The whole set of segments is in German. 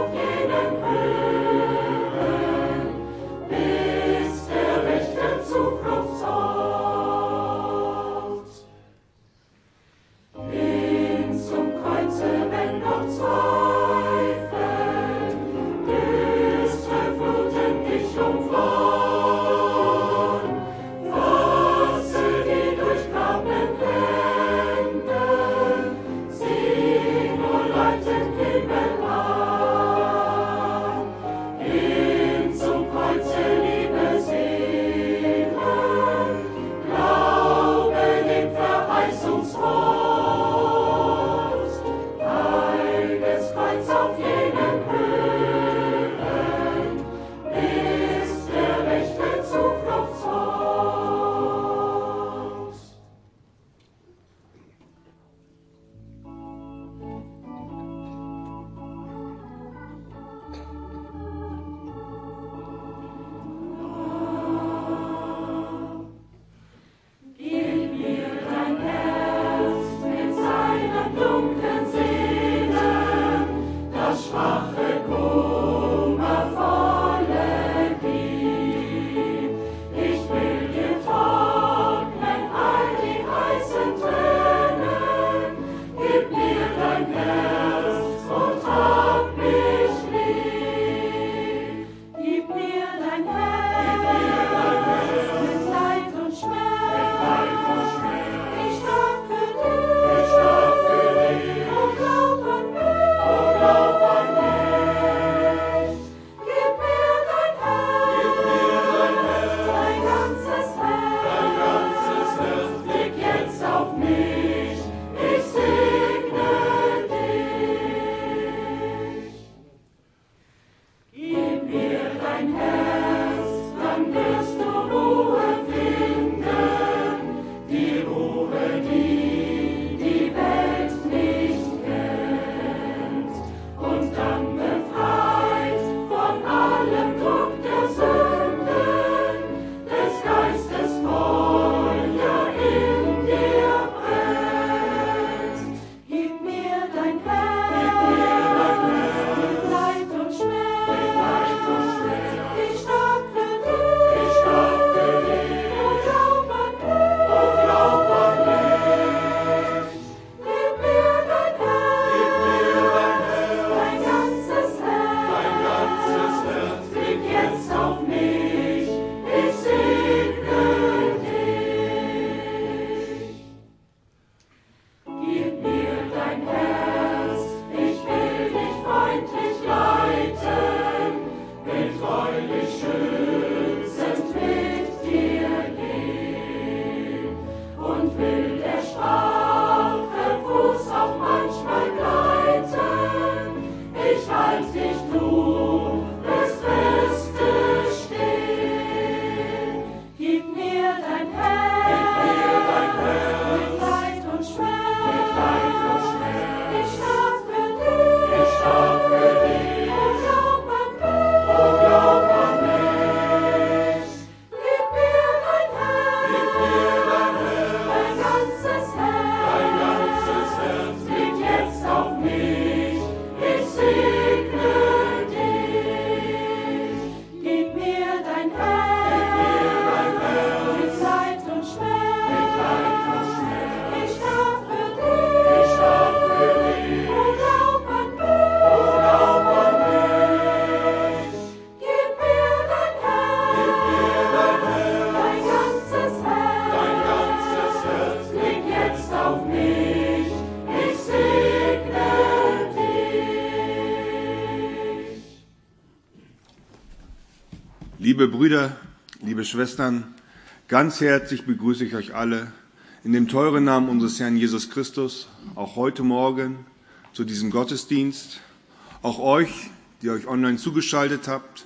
Liebe Brüder, liebe Schwestern, ganz herzlich begrüße ich euch alle in dem teuren Namen unseres Herrn Jesus Christus, auch heute Morgen zu diesem Gottesdienst. Auch euch, die euch online zugeschaltet habt,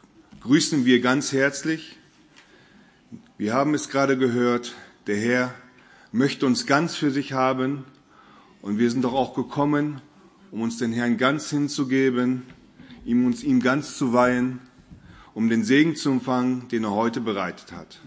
grüßen wir ganz herzlich. Wir haben es gerade gehört, der Herr möchte uns ganz für sich haben und wir sind doch auch gekommen, um uns den Herrn ganz hinzugeben, ihm ganz zu weihen, um den Segen zu empfangen, den er heute bereitet hat.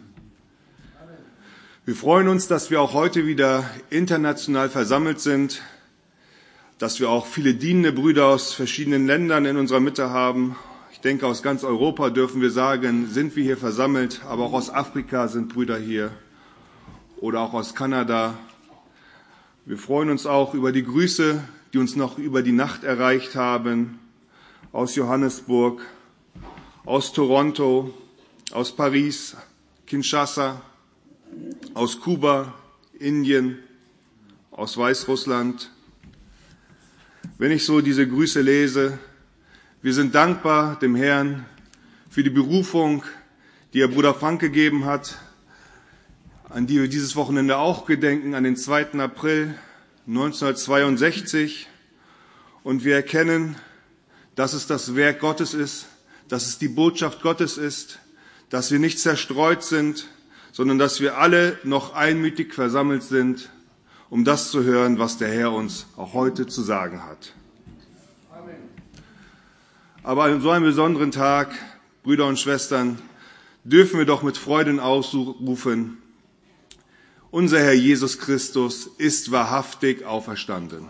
Wir freuen uns, dass wir auch heute wieder international versammelt sind, dass wir auch viele dienende Brüder aus verschiedenen Ländern in unserer Mitte haben. Ich denke, aus ganz Europa dürfen wir sagen, sind wir hier versammelt, aber auch aus Afrika sind Brüder hier oder auch aus Kanada. Wir freuen uns auch über die Grüße, die uns noch über die Nacht erreicht haben, aus Johannesburg, aus Toronto, aus Paris, Kinshasa, aus Kuba, Indien, aus Weißrussland. Wenn ich so diese Grüße lese, wir sind dankbar dem Herrn für die Berufung, die er Bruder Frank gegeben hat, an die wir dieses Wochenende auch gedenken, an den 2. April 1962. Und wir erkennen, dass es das Werk Gottes ist, dass es die Botschaft Gottes ist, dass wir nicht zerstreut sind, sondern dass wir alle noch einmütig versammelt sind, um das zu hören, was der Herr uns auch heute zu sagen hat. Amen. Aber an so einem besonderen Tag, Brüder und Schwestern, dürfen wir doch mit Freuden ausrufen, unser Herr Jesus Christus ist wahrhaftig auferstanden.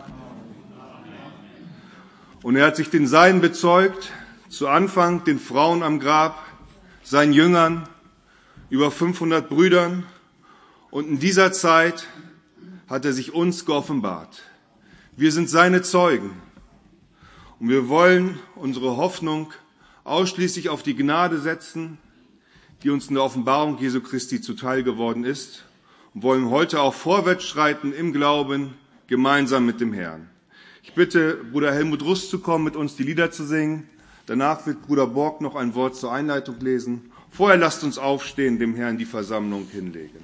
Und er hat sich den Seinen bezeugt, zu Anfang den Frauen am Grab, seinen Jüngern, über 500 Brüdern. Und in dieser Zeit hat er sich uns geoffenbart. Wir sind seine Zeugen. Und wir wollen unsere Hoffnung ausschließlich auf die Gnade setzen, die uns in der Offenbarung Jesu Christi zuteil geworden ist. Und wollen heute auch vorwärts schreiten im Glauben, gemeinsam mit dem Herrn. Ich bitte Bruder Helmut Rust zu kommen, mit uns die Lieder zu singen. Danach wird Bruder Borg noch ein Wort zur Einleitung lesen. Vorher lasst uns aufstehen, dem Herrn die Versammlung hinlegen.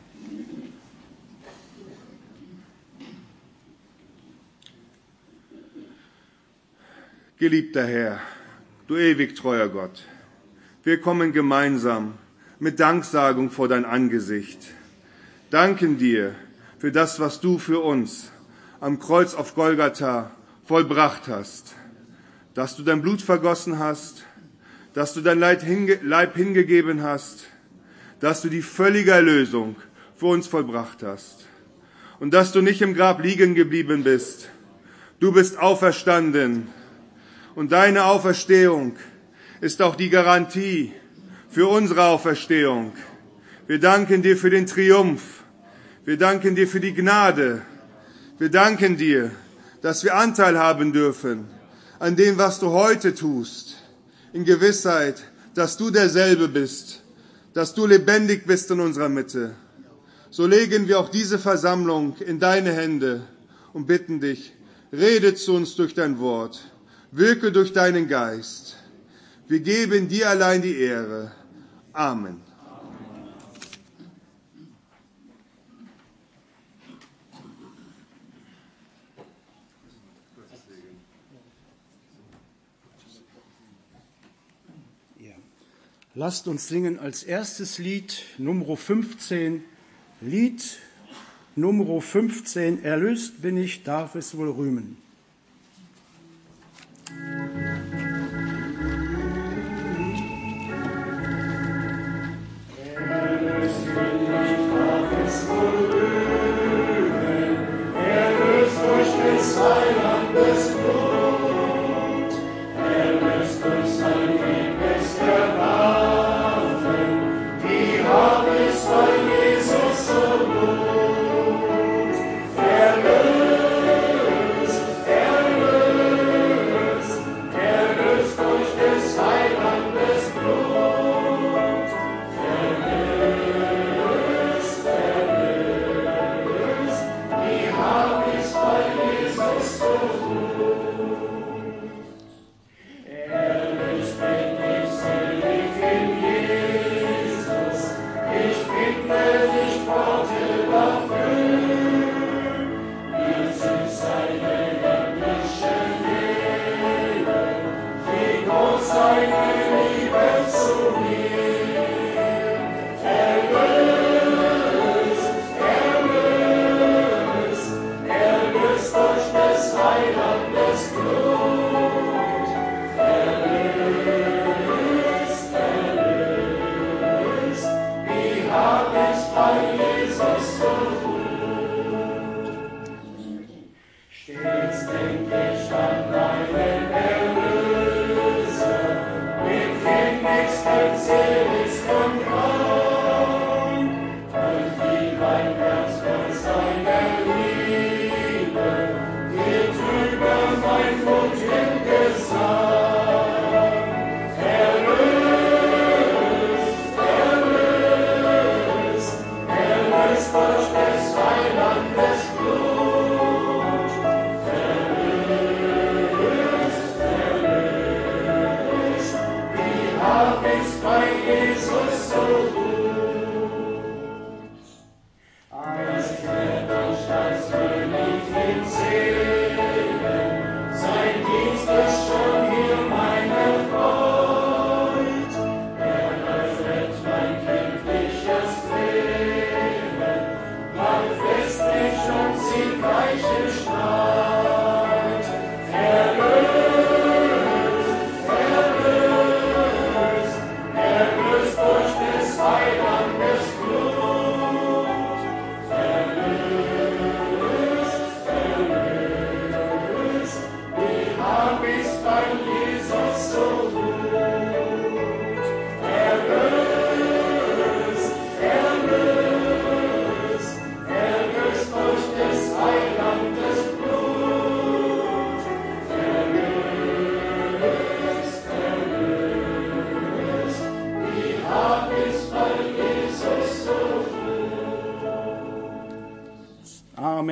Geliebter Herr, du ewig treuer Gott, wir kommen gemeinsam mit Danksagung vor dein Angesicht. Danken dir für das, was du für uns am Kreuz auf Golgatha vollbracht hast, dass du dein Blut vergossen hast, dass du dein Leib hingegeben hast, dass du die völlige Erlösung für uns vollbracht hast und dass du nicht im Grab liegen geblieben bist. Du bist auferstanden und deine Auferstehung ist auch die Garantie für unsere Auferstehung. Wir danken dir für den Triumph. Wir danken dir für die Gnade. Wir danken dir, dass wir Anteil haben dürfen an dem, was du heute tust, in Gewissheit, dass du derselbe bist, dass du lebendig bist in unserer Mitte. So legen wir auch diese Versammlung in deine Hände und bitten dich, rede zu uns durch dein Wort, wirke durch deinen Geist. Wir geben dir allein die Ehre. Amen. Lasst uns singen als erstes Lied Nummer 15. Lied Nummer 15. Erlöst bin ich, darf es wohl rühmen. Erlöst bin ich, darf es wohl rühmen. Erlöst durch des Heilandes Blut. Erlöst durch sein Liebes Erbarmen. Stets denk ich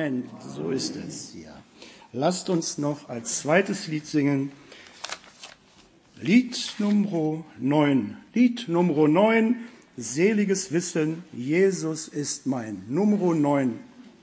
Amen. So ist es. Ja. Lasst uns noch als zweites Lied singen. Lied Nummer 9. Lied Nummer 9. Seliges Wissen, Jesus ist mein. Nummer 9.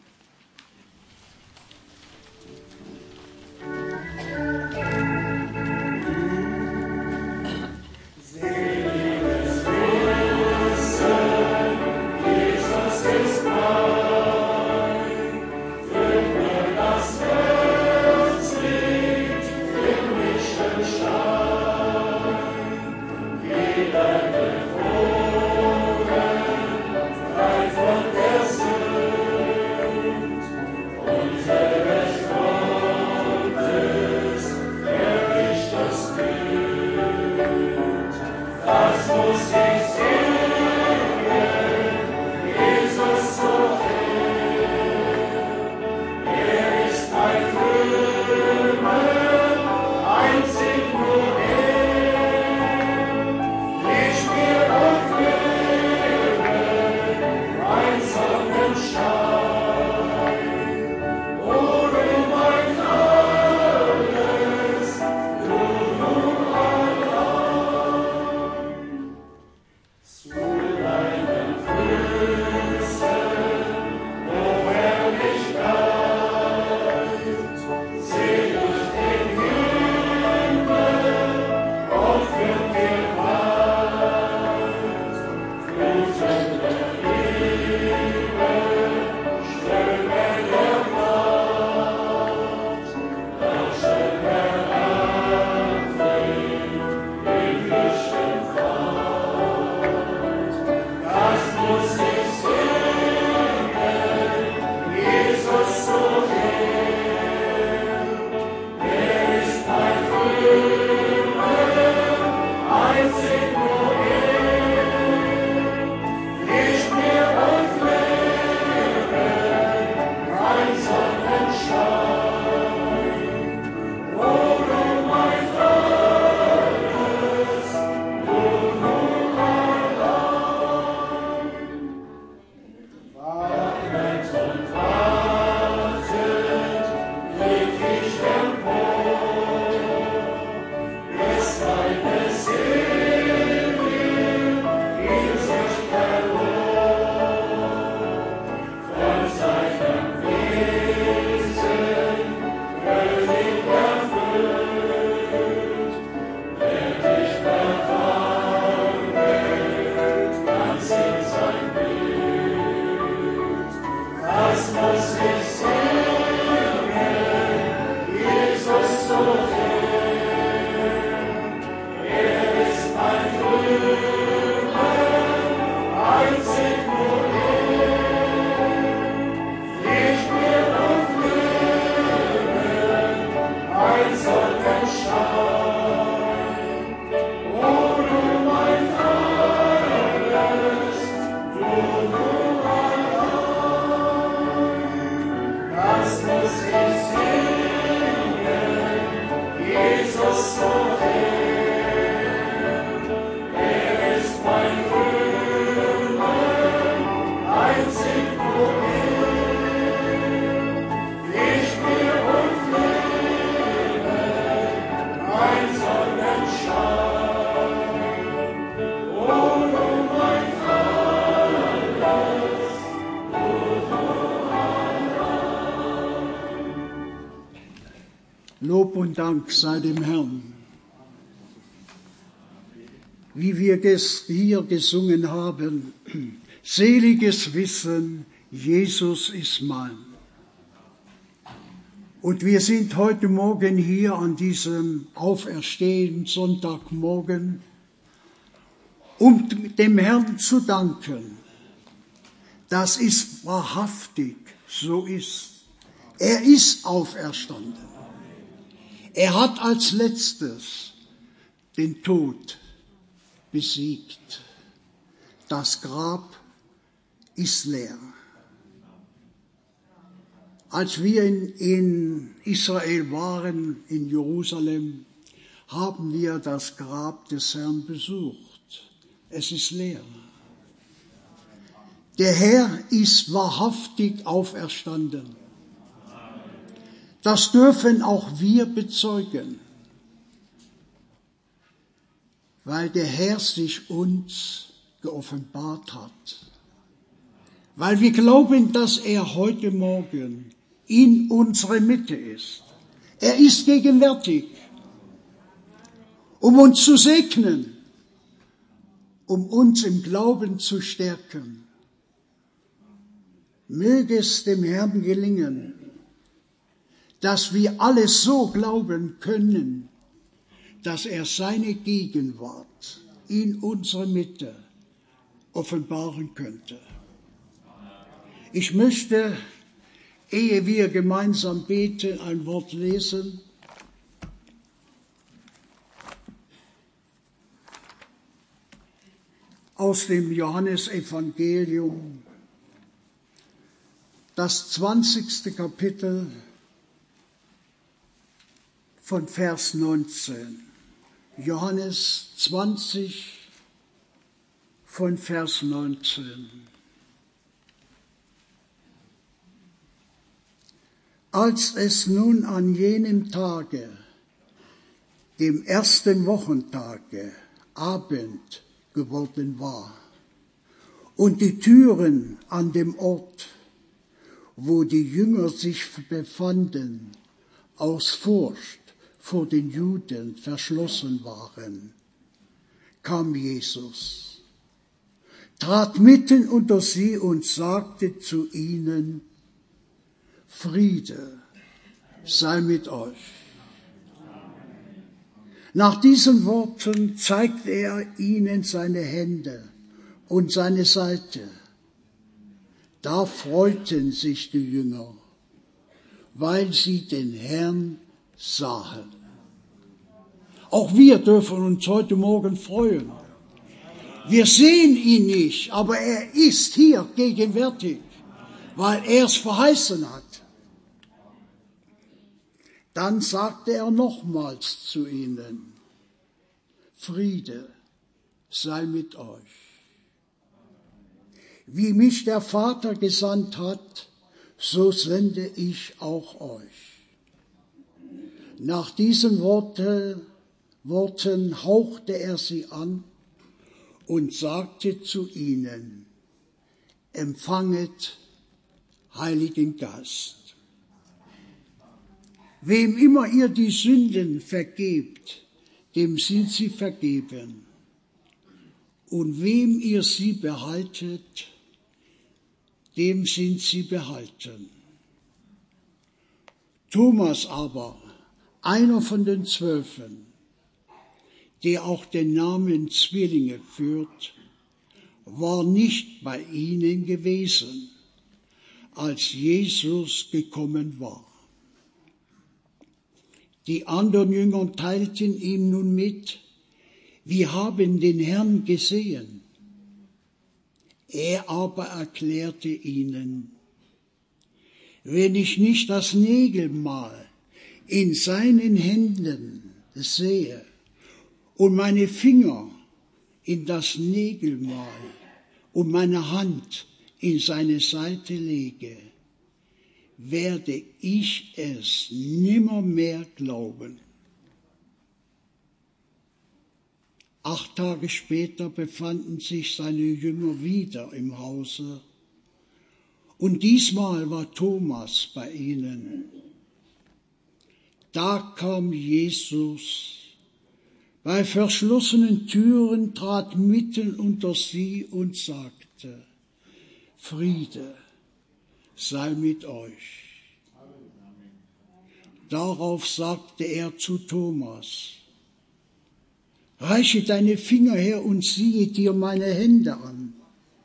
Lob und Dank sei dem Herrn. Wie wir hier gesungen haben, seliges Wissen, Jesus ist mein. Und wir sind heute Morgen hier an diesem Auferstehen Sonntagmorgen, um dem Herrn zu danken. Das ist wahrhaftig, so ist. Er ist auferstanden. Er hat als letztes den Tod besiegt. Das Grab ist leer. Als wir in Israel waren, in Jerusalem, haben wir das Grab des Herrn besucht. Es ist leer. Der Herr ist wahrhaftig auferstanden. Das dürfen auch wir bezeugen, weil der Herr sich uns geoffenbart hat. Weil wir glauben, dass er heute Morgen in unserer Mitte ist. Er ist gegenwärtig, um uns zu segnen, um uns im Glauben zu stärken. Möge es dem Herrn gelingen, dass wir alles so glauben können, dass er seine Gegenwart in unserer Mitte offenbaren könnte. Ich möchte, ehe wir gemeinsam beten, ein Wort lesen. Aus dem Johannesevangelium, das 20. Kapitel von Vers 19. Johannes 20 von Vers 19. Als es nun an jenem Tage, dem ersten Wochentage, Abend geworden war und die Türen an dem Ort, wo die Jünger sich befanden, aus Furcht vor den Juden verschlossen waren, kam Jesus, trat mitten unter sie und sagte zu ihnen: Friede sei mit euch. Nach diesen Worten zeigte er ihnen seine Hände und seine Seite. Da freuten sich die Jünger, weil sie den Herrn sahen. Auch wir dürfen uns heute Morgen freuen. Wir sehen ihn nicht, aber er ist hier gegenwärtig, weil er es verheißen hat. Dann sagte er nochmals zu ihnen: Friede sei mit euch. Wie mich der Vater gesandt hat, so sende ich auch euch. Nach diesen Worten hauchte er sie an und sagte zu ihnen: Empfanget Heiligen Geist. Wem immer ihr die Sünden vergebt, dem sind sie vergeben. Und wem ihr sie behaltet, dem sind sie behalten. Thomas aber, einer von den 12, der auch den Namen Zwillinge führt, war nicht bei ihnen gewesen, als Jesus gekommen war. Die anderen Jünger teilten ihm nun mit: Wir haben den Herrn gesehen. Er aber erklärte ihnen: Wenn ich nicht das Nägelmal in seinen Händen sehe und meine Finger in das Nägelmal und meine Hand in seine Seite lege, werde ich es nimmermehr glauben. 8 Tage später befanden sich seine Jünger wieder im Hause, und diesmal war Thomas bei ihnen. Da kam Jesus bei verschlossenen Türen, trat mitten unter sie und sagte: Friede sei mit euch. Darauf sagte er zu Thomas: Reiche deine Finger her und siehe dir meine Hände an.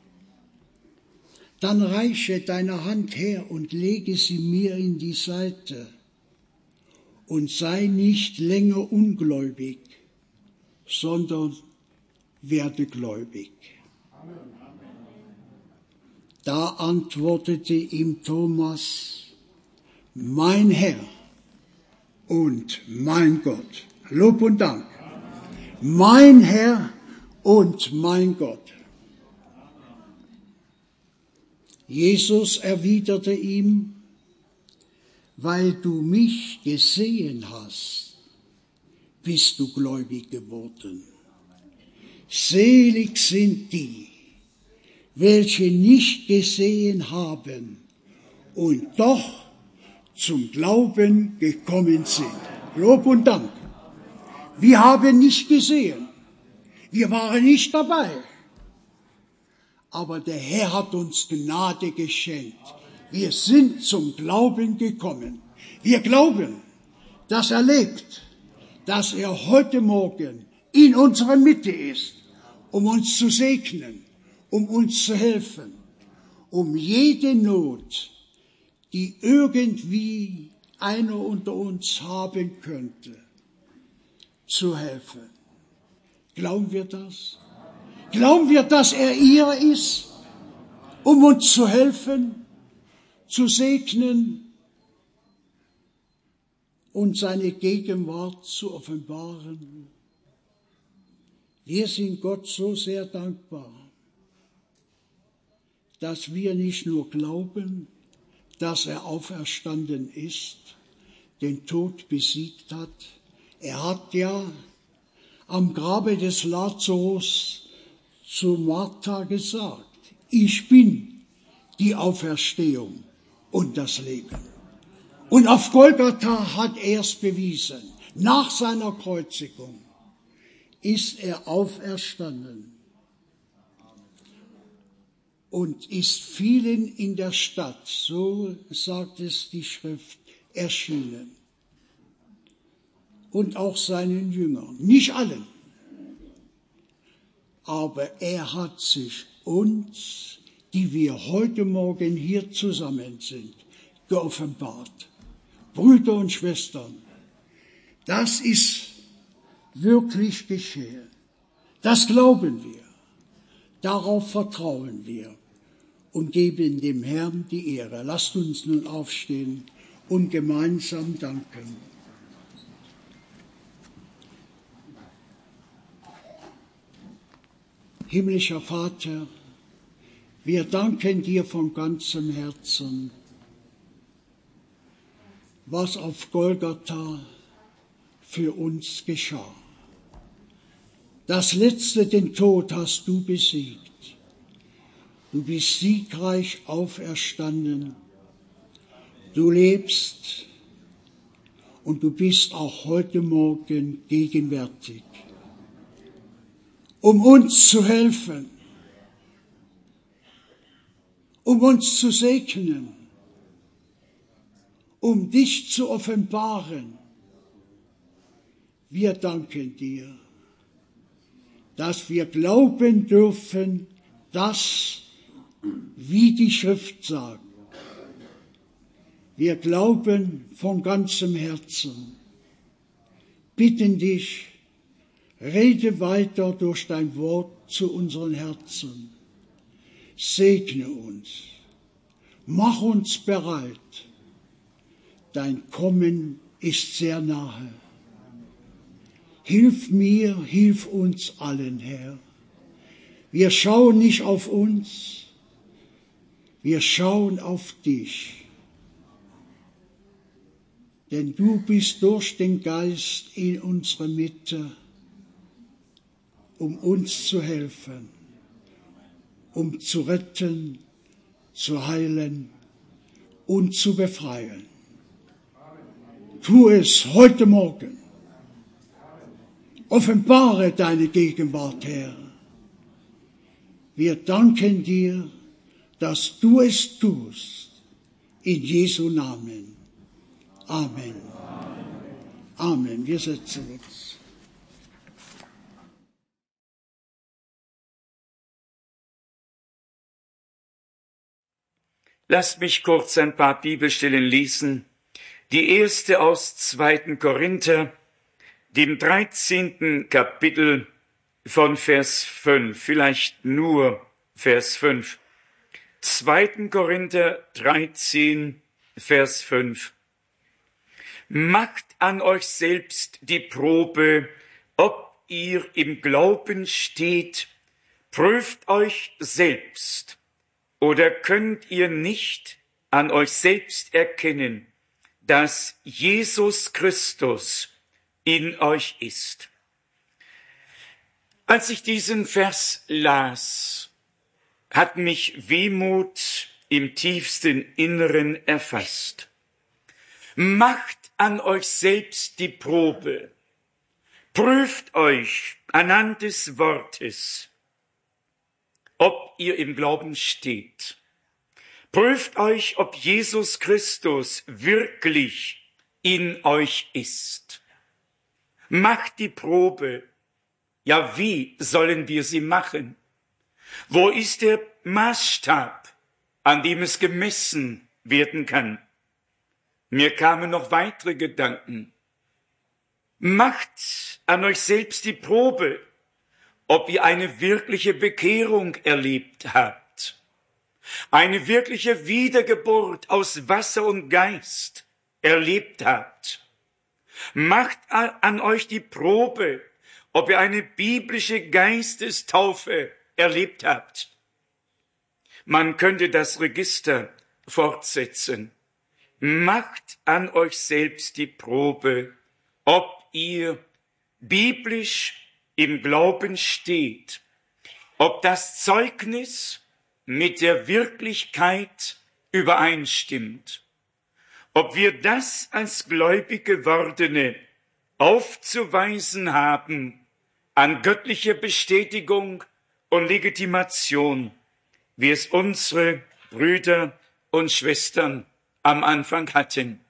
Dann reiche deine Hand her und lege sie mir in die Seite. Und sei nicht länger ungläubig, sondern werde gläubig. Da antwortete ihm Thomas: Mein Herr und mein Gott. Lob und Dank. Mein Herr und mein Gott. Jesus erwiderte ihm: weil du mich gesehen hast, bist du gläubig geworden. Selig sind die, welche nicht gesehen haben und doch zum Glauben gekommen sind. Lob und Dank. Wir haben nicht gesehen, wir waren nicht dabei, aber der Herr hat uns Gnade geschenkt. Wir sind zum Glauben gekommen. Wir glauben, dass er lebt, dass er heute Morgen in unserer Mitte ist, um uns zu segnen, um uns zu helfen, um jede Not, die irgendwie einer unter uns haben könnte, zu helfen. Glauben wir das? Glauben wir, dass er hier ist, um uns zu helfen, zu segnen und seine Gegenwart zu offenbaren? Wir sind Gott so sehr dankbar, dass wir nicht nur glauben, dass er auferstanden ist, den Tod besiegt hat. Er hat ja am Grabe des Lazarus zu Martha gesagt, ich bin die Auferstehung und das Leben. Und auf Golgatha hat er es bewiesen. Nach seiner Kreuzigung ist er auferstanden und ist vielen in der Stadt, so sagt es die Schrift, erschienen. Und auch seinen Jüngern, nicht allen. Aber er hat sich uns, die wir heute Morgen hier zusammen sind, geoffenbart. Brüder und Schwestern, das ist wirklich geschehen. Das glauben wir. Darauf vertrauen wir und geben dem Herrn die Ehre. Lasst uns nun aufstehen und gemeinsam danken. Himmlischer Vater, wir danken dir von ganzem Herzen, was auf Golgatha für uns geschah. Das Letzte, den Tod, hast du besiegt. Du bist siegreich auferstanden. Du lebst und du bist auch heute Morgen gegenwärtig, um uns zu helfen, um uns zu segnen, um dich zu offenbaren. Wir danken dir, dass wir glauben dürfen, dass, wie die Schrift sagt, wir glauben von ganzem Herzen, bitten dich, rede weiter durch dein Wort zu unseren Herzen. Segne uns, mach uns bereit. Dein Kommen ist sehr nahe. Hilf mir, hilf uns allen, Herr. Wir schauen nicht auf uns, wir schauen auf dich. Denn du bist durch den Geist in unserer Mitte, um uns zu helfen, um zu retten, zu heilen und zu befreien. Tu es heute Morgen. Offenbare deine Gegenwart, Herr. Wir danken dir, dass du es tust. In Jesu Namen. Amen. Amen. Wir setzen uns. Lasst mich kurz ein paar Bibelstellen lesen. Die erste aus 2. Korinther, dem 13. Kapitel von Vers 5, vielleicht nur Vers 5. 2. Korinther 13, Vers 5. Macht an euch selbst die Probe, ob ihr im Glauben steht. Prüft euch selbst. Oder könnt ihr nicht an euch selbst erkennen, dass Jesus Christus in euch ist. Als ich diesen Vers las, hat mich Wehmut im tiefsten Inneren erfasst. Macht an euch selbst die Probe. Prüft euch anhand des Wortes, ob ihr im Glauben steht. Prüft euch, ob Jesus Christus wirklich in euch ist. Macht die Probe. Ja, wie sollen wir sie machen? Wo ist der Maßstab, an dem es gemessen werden kann? Mir kamen noch weitere Gedanken. Macht an euch selbst die Probe, ob ihr eine wirkliche Bekehrung erlebt habt. Eine wirkliche Wiedergeburt aus Wasser und Geist erlebt habt. Macht an euch die Probe, ob ihr eine biblische Geistestaufe erlebt habt. Man könnte das Register fortsetzen. Macht an euch selbst die Probe, ob ihr biblisch im Glauben steht, ob das Zeugnis mit der Wirklichkeit übereinstimmt, ob wir das als gläubig Gewordene aufzuweisen haben an göttlicher Bestätigung und Legitimation, wie es unsere Brüder und Schwestern am Anfang hatten.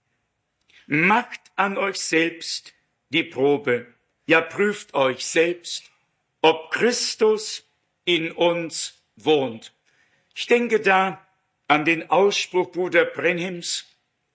Macht an euch selbst die Probe, ja prüft euch selbst, ob Christus in uns wohnt. Ich denke da an den Ausspruch Bruder Brenhims.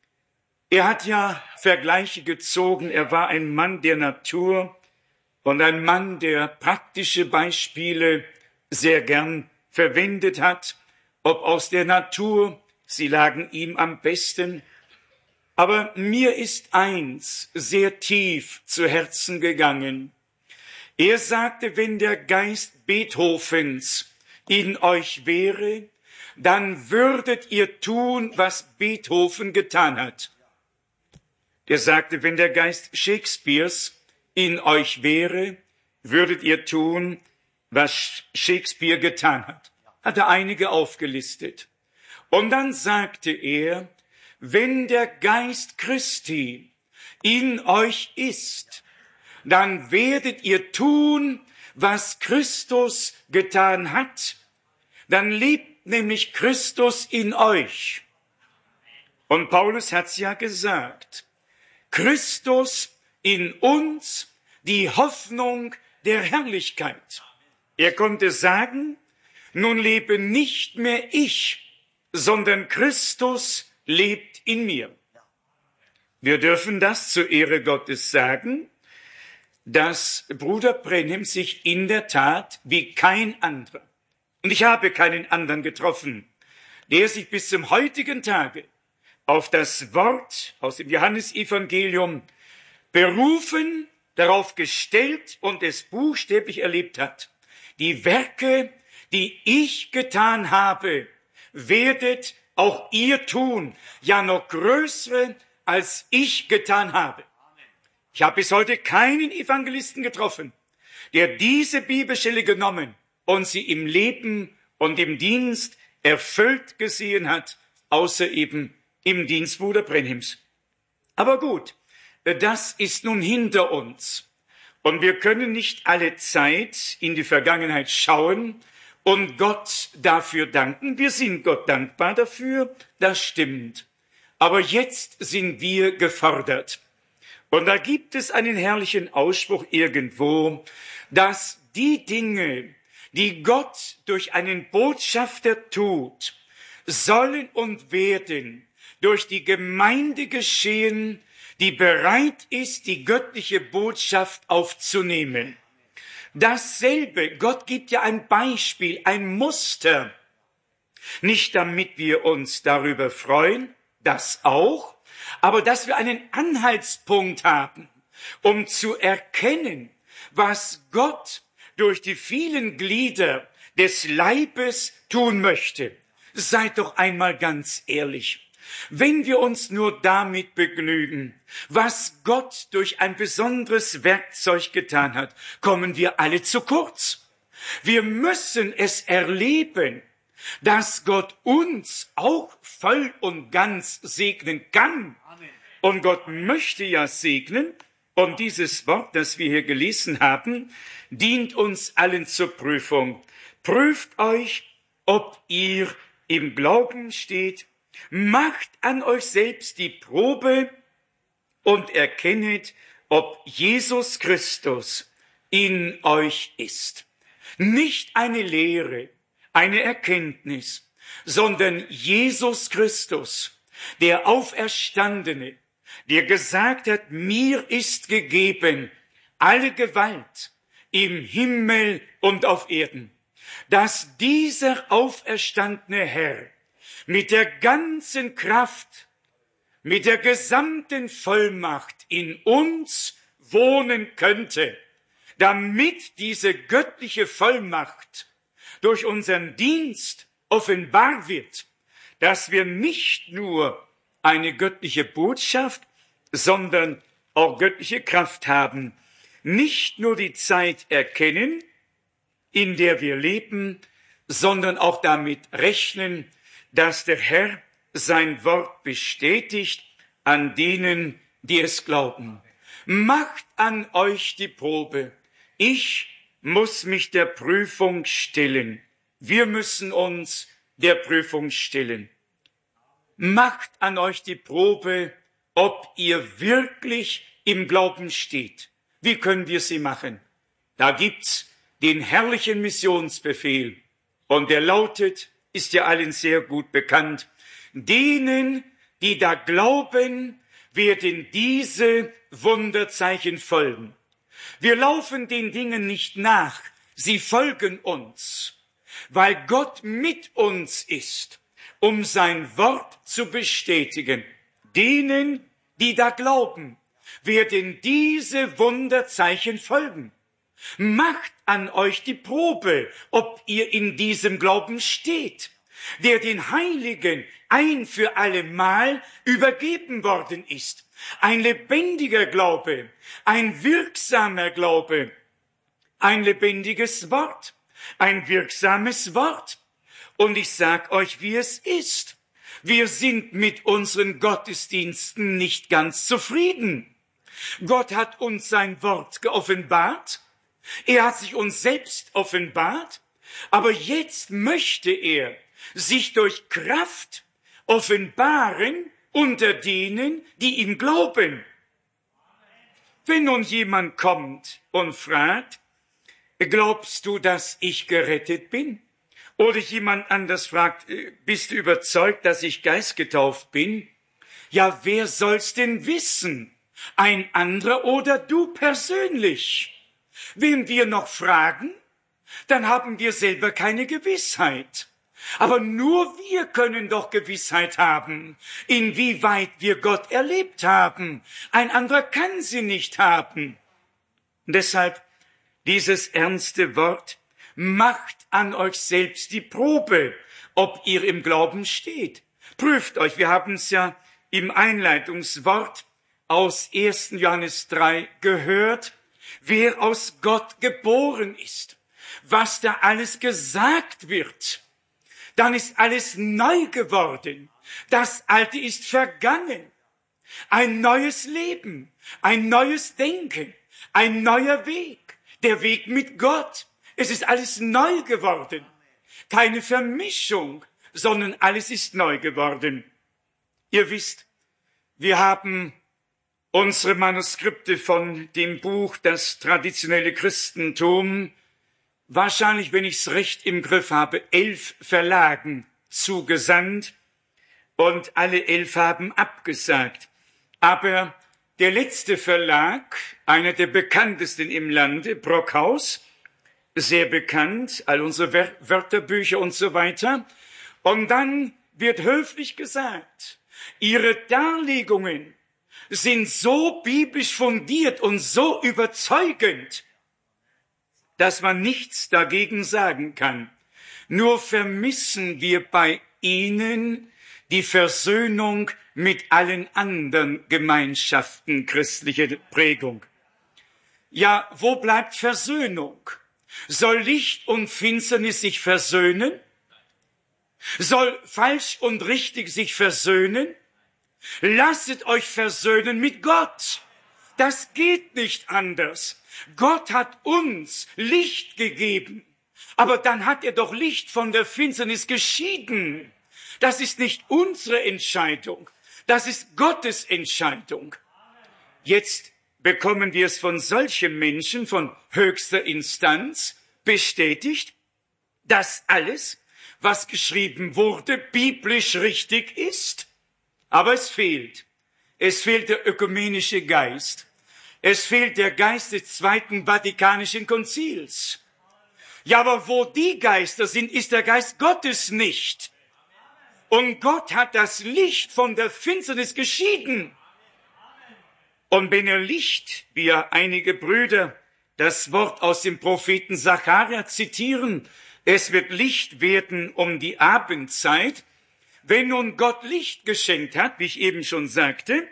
Er hat ja Vergleiche gezogen. Er war ein Mann der Natur und ein Mann, der praktische Beispiele sehr gern verwendet hat, ob aus der Natur, sie lagen ihm am besten. Aber mir ist eins sehr tief zu Herzen gegangen. Er sagte, wenn der Geist Beethovens in euch wäre, dann würdet ihr tun, was Beethoven getan hat. Er sagte, wenn der Geist Shakespeares in euch wäre, würdet ihr tun, was Shakespeare getan hat. Hat er einige aufgelistet. Und dann sagte er, wenn der Geist Christi in euch ist, dann werdet ihr tun, was Christus getan hat. Dann lebt nämlich Christus in euch. Und Paulus hat's ja gesagt. Christus in uns, die Hoffnung der Herrlichkeit. Er konnte sagen, nun lebe nicht mehr ich, sondern Christus lebt in mir. Wir dürfen das zur Ehre Gottes sagen, dass Bruder Brenhim sich in der Tat wie kein anderer, und ich habe keinen anderen getroffen, der sich bis zum heutigen Tage auf das Wort aus dem Johannesevangelium berufen, darauf gestellt und es buchstäblich erlebt hat. Die Werke, die ich getan habe, werdet auch ihr tun, ja noch größere, als ich getan habe. Ich habe bis heute keinen Evangelisten getroffen, der diese Bibelstelle genommen und sie im Leben und im Dienst erfüllt gesehen hat, außer eben im Dienst Bruder Brenhims. Aber gut, das ist nun hinter uns. Und wir können nicht alle Zeit in die Vergangenheit schauen und Gott dafür danken. Wir sind Gott dankbar dafür, das stimmt. Aber jetzt sind wir gefordert. Und da gibt es einen herrlichen Ausspruch irgendwo, dass die Dinge, die Gott durch einen Botschafter tut, sollen und werden durch die Gemeinde geschehen, die bereit ist, die göttliche Botschaft aufzunehmen. Dasselbe, Gott gibt ja ein Beispiel, ein Muster. Nicht damit wir uns darüber freuen, das auch, aber dass wir einen Anhaltspunkt haben, um zu erkennen, was Gott durch die vielen Glieder des Leibes tun möchte. Seid doch einmal ganz ehrlich. Wenn wir uns nur damit begnügen, was Gott durch ein besonderes Werkzeug getan hat, kommen wir alle zu kurz. Wir müssen es erleben, dass Gott uns auch voll und ganz segnen kann. Und Gott möchte ja segnen. Und dieses Wort, das wir hier gelesen haben, dient uns allen zur Prüfung. Prüft euch, ob ihr im Glauben steht. Macht an euch selbst die Probe und erkennet, ob Jesus Christus in euch ist. Nicht eine Lehre, eine Erkenntnis, sondern Jesus Christus, der Auferstandene, der gesagt hat, mir ist gegeben alle Gewalt im Himmel und auf Erden, dass dieser auferstandene Herr mit der ganzen Kraft, mit der gesamten Vollmacht in uns wohnen könnte, damit diese göttliche Vollmacht durch unseren Dienst offenbar wird, dass wir nicht nur eine göttliche Botschaft, sondern auch göttliche Kraft haben, nicht nur die Zeit erkennen, in der wir leben, sondern auch damit rechnen, dass der Herr sein Wort bestätigt an denen, die es glauben. Macht an euch die Probe. Ich muss mich der Prüfung stellen. Wir müssen uns der Prüfung stellen. Macht an euch die Probe, ob ihr wirklich im Glauben steht. Wie können wir sie machen? Da gibt's den herrlichen Missionsbefehl. Und der lautet, ist ja allen sehr gut bekannt, denen, die da glauben, werden diese Wunderzeichen folgen. Wir laufen den Dingen nicht nach, sie folgen uns, weil Gott mit uns ist, um sein Wort zu bestätigen. Denen, die da glauben, werden diese Wunderzeichen folgen. Macht an euch die Probe, ob ihr in diesem Glauben steht, der den Heiligen ein für allemal übergeben worden ist. Ein lebendiger Glaube, ein wirksamer Glaube, ein lebendiges Wort, ein wirksames Wort. Und ich sag euch, wie es ist. Wir sind mit unseren Gottesdiensten nicht ganz zufrieden. Gott hat uns sein Wort geoffenbart. Er hat sich uns selbst offenbart. Aber jetzt möchte er sich durch Kraft offenbaren unter denen, die ihm glauben. Wenn nun jemand kommt und fragt, glaubst du, dass ich gerettet bin? Oder jemand anders fragt, bist du überzeugt, dass ich geistgetauft bin? Ja, wer soll's denn wissen? Ein anderer oder du persönlich? Wenn wir noch fragen, dann haben wir selber keine Gewissheit. Aber nur wir können doch Gewissheit haben, inwieweit wir Gott erlebt haben. Ein anderer kann sie nicht haben. Und deshalb dieses ernste Wort, macht an euch selbst die Probe, ob ihr im Glauben steht. Prüft euch, wir haben es ja im Einleitungswort aus 1. Johannes 3 gehört, wer aus Gott geboren ist, was da alles gesagt wird. Dann ist alles neu geworden. Das Alte ist vergangen. Ein neues Leben, ein neues Denken, ein neuer Weg, der Weg mit Gott. Es ist alles neu geworden. Keine Vermischung, sondern alles ist neu geworden. Ihr wisst, wir haben unsere Manuskripte von dem Buch Das traditionelle Christentum, wahrscheinlich, wenn ich es recht im Griff habe, 11 Verlagen zugesandt und alle 11 haben abgesagt. Aber der letzte Verlag, einer der bekanntesten im Lande, Brockhaus, sehr bekannt, all unsere Wörterbücher und so weiter. Und dann wird höflich gesagt, ihre Darlegungen sind so biblisch fundiert und so überzeugend, dass man nichts dagegen sagen kann. Nur vermissen wir bei ihnen die Versöhnung mit allen anderen Gemeinschaften christlicher Prägung. Ja, wo bleibt Versöhnung? Soll Licht und Finsternis sich versöhnen? Soll falsch und richtig sich versöhnen? Lasset euch versöhnen mit Gott. Das geht nicht anders. Gott hat uns Licht gegeben, aber dann hat er doch Licht von der Finsternis geschieden. Das ist nicht unsere Entscheidung, das ist Gottes Entscheidung. Jetzt bekommen wir es von solchen Menschen von höchster Instanz bestätigt, dass alles, was geschrieben wurde, biblisch richtig ist. Aber es fehlt. Es fehlt der ökumenische Geist. Es fehlt der Geist des Zweiten Vatikanischen Konzils. Ja, aber wo die Geister sind, ist der Geist Gottes nicht. Und Gott hat das Licht von der Finsternis geschieden. Und wenn er Licht, wie ja einige Brüder das Wort aus dem Propheten Sacharja zitieren, es wird Licht werden um die Abendzeit. Wenn nun Gott Licht geschenkt hat, wie ich eben schon sagte,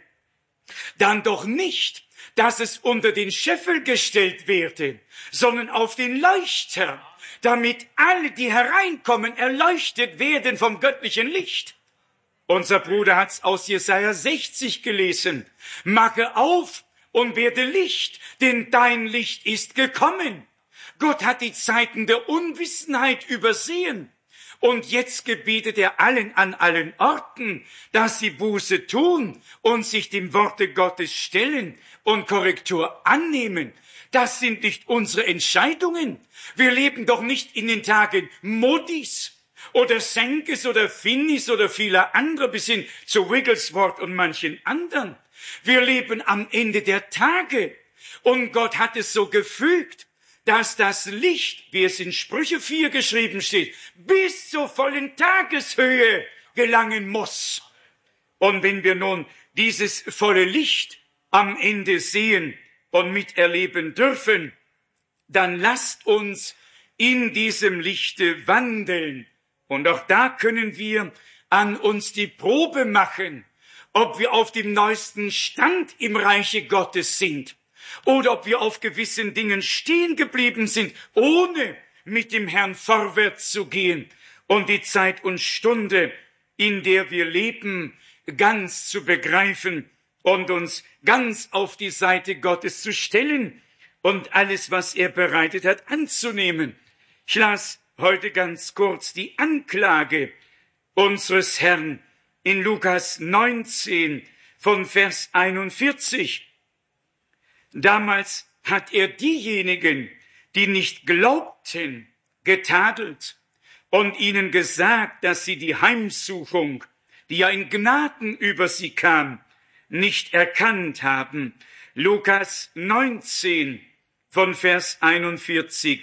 dann doch nicht, dass es unter den Scheffel gestellt werde, sondern auf den Leuchter, damit alle, die hereinkommen, erleuchtet werden vom göttlichen Licht. Unser Bruder hat's aus Jesaja 60 gelesen. Mache auf und werde Licht, denn dein Licht ist gekommen. Gott hat die Zeiten der Unwissenheit übersehen. Und jetzt gebietet er allen an allen Orten, dass sie Buße tun und sich dem Worte Gottes stellen und Korrektur annehmen. Das sind nicht unsere Entscheidungen. Wir leben doch nicht in den Tagen Modis oder Senkes oder Finnis oder vieler anderer bis hin zu Wigglesworth und manchen anderen. Wir leben am Ende der Tage und Gott hat es so gefügt, dass das Licht, wie es in Sprüche 4 geschrieben steht, bis zur vollen Tageshöhe gelangen muss. Und wenn wir nun dieses volle Licht am Ende sehen und miterleben dürfen, dann lasst uns in diesem Lichte wandeln. Und auch da können wir an uns die Probe machen, ob wir auf dem neuesten Stand im Reiche Gottes sind oder ob wir auf gewissen Dingen stehen geblieben sind, ohne mit dem Herrn vorwärts zu gehen und die Zeit und Stunde, in der wir leben, ganz zu begreifen und uns ganz auf die Seite Gottes zu stellen und alles, was er bereitet hat, anzunehmen. Ich las heute ganz kurz die Anklage unseres Herrn in Lukas 19 von Vers 41. Damals hat er diejenigen, die nicht glaubten, getadelt und ihnen gesagt, dass sie die Heimsuchung, die ja in Gnaden über sie kam, nicht erkannt haben. Lukas 19 von Vers 41.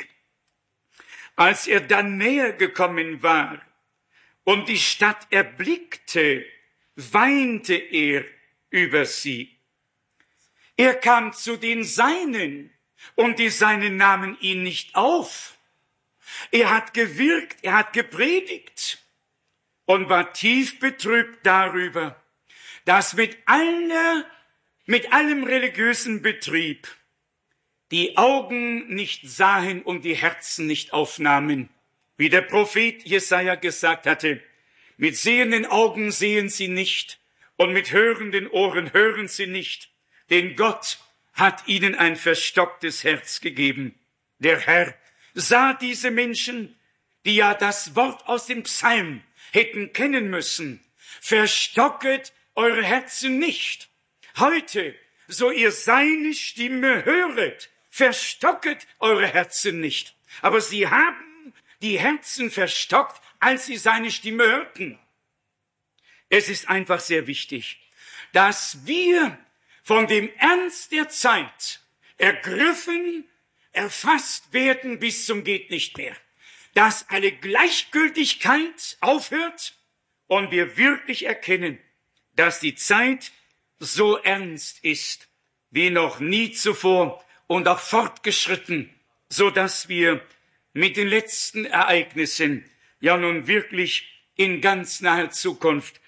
Als er dann näher gekommen war und die Stadt erblickte, weinte er über sie. Er kam zu den Seinen und die Seinen nahmen ihn nicht auf. Er hat gewirkt, er hat gepredigt und war tief betrübt darüber, dass mit allem religiösen Betrieb die Augen nicht sahen und die Herzen nicht aufnahmen. Wie der Prophet Jesaja gesagt hatte, mit sehenden Augen sehen sie nicht und mit hörenden Ohren hören sie nicht, denn Gott hat ihnen ein verstocktes Herz gegeben. Der Herr sah diese Menschen, die ja das Wort aus dem Psalm hätten kennen müssen. Verstocket eure Herzen nicht. Heute, so ihr seine Stimme höret, verstocket eure Herzen nicht. Aber sie haben die Herzen verstockt, als sie seine Stimme hörten. Es ist einfach sehr wichtig, dass wir von dem Ernst der Zeit ergriffen, erfasst werden bis zum geht nicht mehr. Dass alle Gleichgültigkeit aufhört und wir wirklich erkennen, dass die Zeit so ernst ist wie noch nie zuvor und auch fortgeschritten, so dass wir mit den letzten Ereignissen ja nun wirklich in ganz naher Zukunft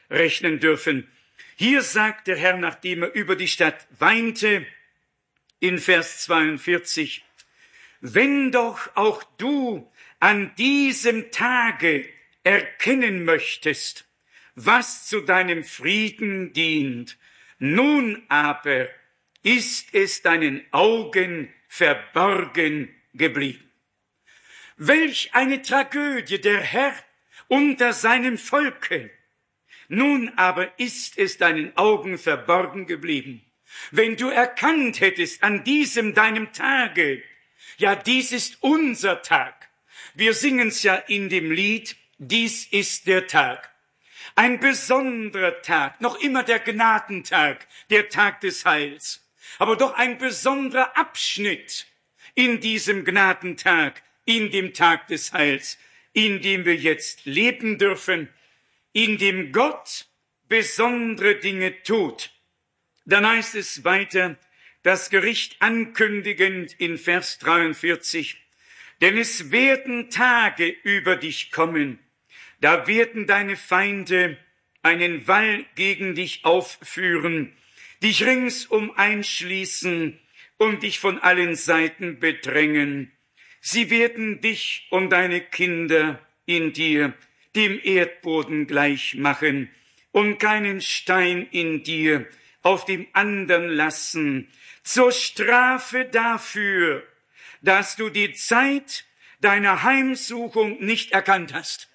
rechnen dürfen. Hier sagt der Herr, nachdem er über die Stadt weinte, in Vers 42, wenn doch auch du an diesem Tage erkennen möchtest, was zu deinem Frieden dient, nun aber ist es deinen Augen verborgen geblieben. Welch eine Tragödie der Herr unter seinem Volke! Nun aber ist es deinen Augen verborgen geblieben. Wenn du erkannt hättest an diesem deinem Tage, ja, dies ist unser Tag. Wir singen's ja in dem Lied, dies ist der Tag. Ein besonderer Tag, noch immer der Gnadentag, der Tag des Heils. Aber doch ein besonderer Abschnitt in diesem Gnadentag, in dem Tag des Heils, in dem wir jetzt leben dürfen, in dem Gott besondere Dinge tut. Dann heißt es weiter, das Gericht ankündigend in Vers 43, denn es werden Tage über dich kommen, da werden deine Feinde einen Wall gegen dich aufführen, dich ringsum einschließen und dich von allen Seiten bedrängen. Sie werden dich und deine Kinder in dir dem Erdboden gleich machen und keinen Stein in dir auf dem anderen lassen, zur Strafe dafür, dass du die Zeit deiner Heimsuchung nicht erkannt hast.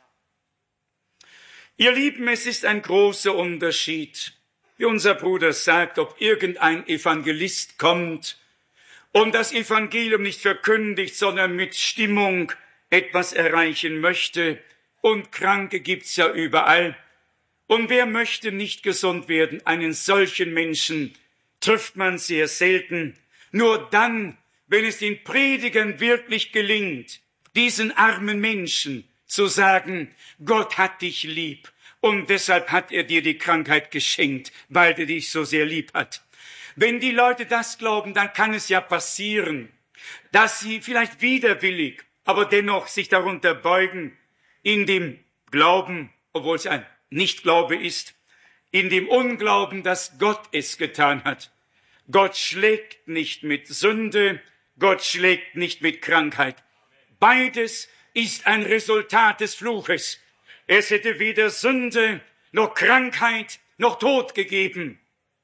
Ihr Lieben, es ist ein großer Unterschied, wie unser Bruder sagt, ob irgendein Evangelist kommt und das Evangelium nicht verkündigt, sondern mit Stimmung etwas erreichen möchte. Und Kranke gibt's ja überall. Und wer möchte nicht gesund werden? Einen solchen Menschen trifft man sehr selten. Nur dann, wenn es den Predigern wirklich gelingt, diesen armen Menschen zu sagen, Gott hat dich lieb und deshalb hat er dir die Krankheit geschenkt, weil er dich so sehr lieb hat. Wenn die Leute das glauben, dann kann es ja passieren, dass sie vielleicht widerwillig, aber dennoch sich darunter beugen, in dem Glauben, obwohl es ein Nichtglaube ist, in dem Unglauben, dass Gott es getan hat. Gott schlägt nicht mit Sünde, Gott schlägt nicht mit Krankheit. Beides ist ein Resultat des Fluches. Es hätte weder Sünde, noch Krankheit, noch Tod gegeben.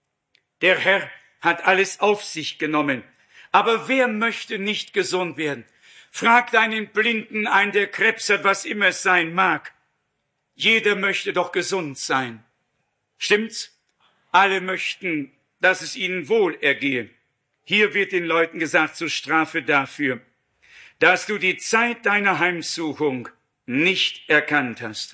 Der Herr hat alles auf sich genommen. Aber wer möchte nicht gesund werden? Fragt einen Blinden ein, der Krebs hat, was immer es sein mag. Jeder möchte doch gesund sein. Stimmt's? Alle möchten, dass es ihnen wohl ergehe. Hier wird den Leuten gesagt, zur Strafe dafür, dass du die Zeit deiner Heimsuchung nicht erkannt hast.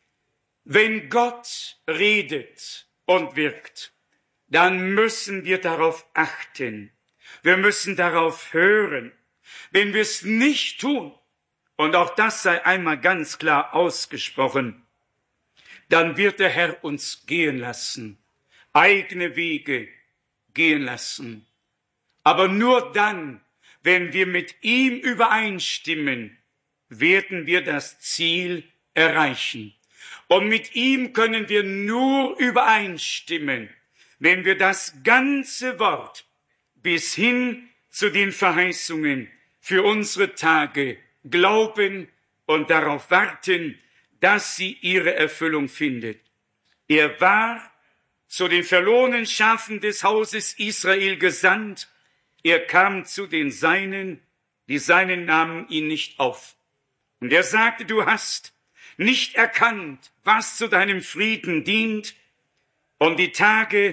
Wenn Gott redet und wirkt, dann müssen wir darauf achten. Wir müssen darauf hören. Wenn wir es nicht tun, und auch das sei einmal ganz klar ausgesprochen, dann wird der Herr uns gehen lassen, eigene Wege gehen lassen. Aber nur dann, wenn wir mit ihm übereinstimmen, werden wir das Ziel erreichen. Und mit ihm können wir nur übereinstimmen, wenn wir das ganze Wort bis hin zu den Verheißungen für unsere Tage glauben und darauf warten, dass sie ihre Erfüllung findet. Er war zu den verlorenen Schafen des Hauses Israel gesandt. Er kam zu den Seinen, die Seinen nahmen ihn nicht auf. Und er sagte, du hast nicht erkannt, was zu deinem Frieden dient und die Tage,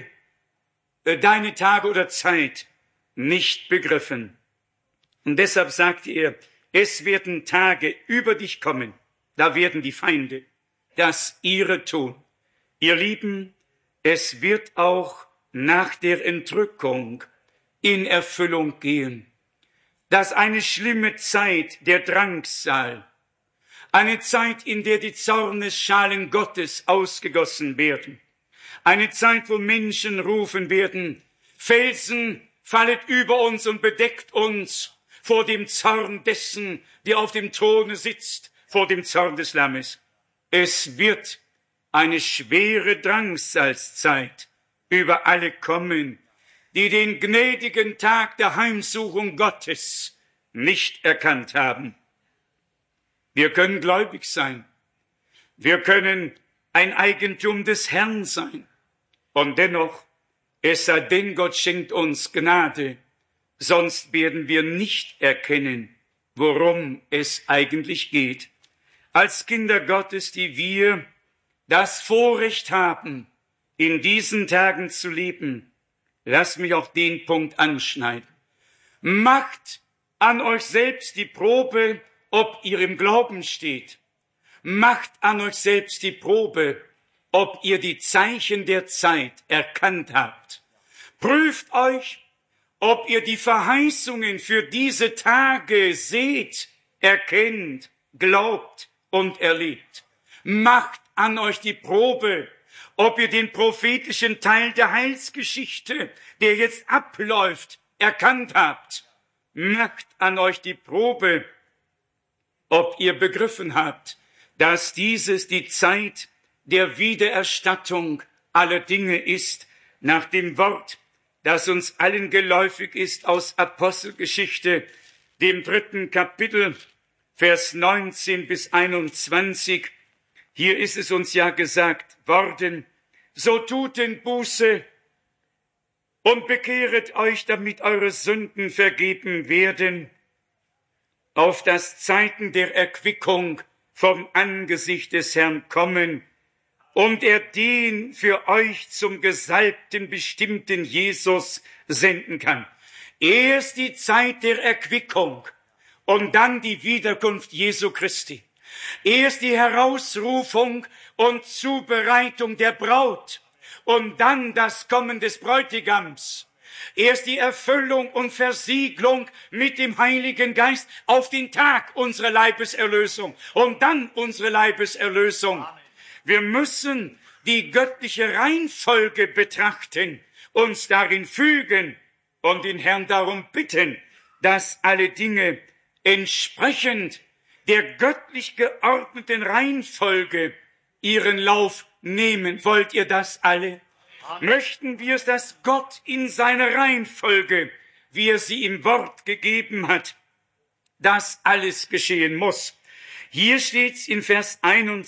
deine Tage oder Zeit nicht begriffen. Und deshalb sagte er, es werden Tage über dich kommen, da werden die Feinde das ihre tun. Ihr Lieben, es wird auch nach der Entrückung in Erfüllung gehen, dass eine schlimme Zeit der Drangsal, eine Zeit, in der die Zornesschalen Gottes ausgegossen werden, eine Zeit, wo Menschen rufen werden, Felsen fallet über uns und bedeckt uns vor dem Zorn dessen, der auf dem Throne sitzt, vor dem Zorn des Lammes. Es wird eine schwere Drangsalzzeit über alle kommen, die den gnädigen Tag der Heimsuchung Gottes nicht erkannt haben. Wir können gläubig sein. Wir können ein Eigentum des Herrn sein. Und dennoch, es sei denn, Gott schenkt uns Gnade, sonst werden wir nicht erkennen, worum es eigentlich geht. Als Kinder Gottes, die wir das Vorrecht haben, in diesen Tagen zu leben, lasst mich auch den Punkt anschneiden. Macht an euch selbst die Probe, ob ihr im Glauben steht. Macht an euch selbst die Probe, ob ihr die Zeichen der Zeit erkannt habt. Prüft euch, ob ihr die Verheißungen für diese Tage seht, erkennt, glaubt und erlebt. Macht an euch die Probe, ob ihr den prophetischen Teil der Heilsgeschichte, der jetzt abläuft, erkannt habt. Macht an euch die Probe, ob ihr begriffen habt, dass dieses die Zeit der Wiedererstattung aller Dinge ist, nach dem Wort, das uns allen geläufig ist aus Apostelgeschichte, dem 3. Kapitel, Vers 19 bis 21. Hier ist es uns ja gesagt worden, so tut denn Buße und bekehret euch, damit eure Sünden vergeben werden, auf das Zeiten der Erquickung vom Angesicht des Herrn kommen und er den für euch zum Gesalbten bestimmten Jesus senden kann. Erst die Zeit der Erquickung und dann die Wiederkunft Jesu Christi. Erst die Herausrufung und Zubereitung der Braut und dann das Kommen des Bräutigams. Erst die Erfüllung und Versiegelung mit dem Heiligen Geist auf den Tag unserer Leibeserlösung und dann unsere Leibeserlösung. Wir müssen die göttliche Reihenfolge betrachten, uns darin fügen und den Herrn darum bitten, dass alle Dinge entsprechend der göttlich geordneten Reihenfolge ihren Lauf nehmen. Wollt ihr das alle? Möchten wir es, dass Gott in seiner Reihenfolge, wie er sie im Wort gegeben hat, das alles geschehen muss. Hier steht's in Vers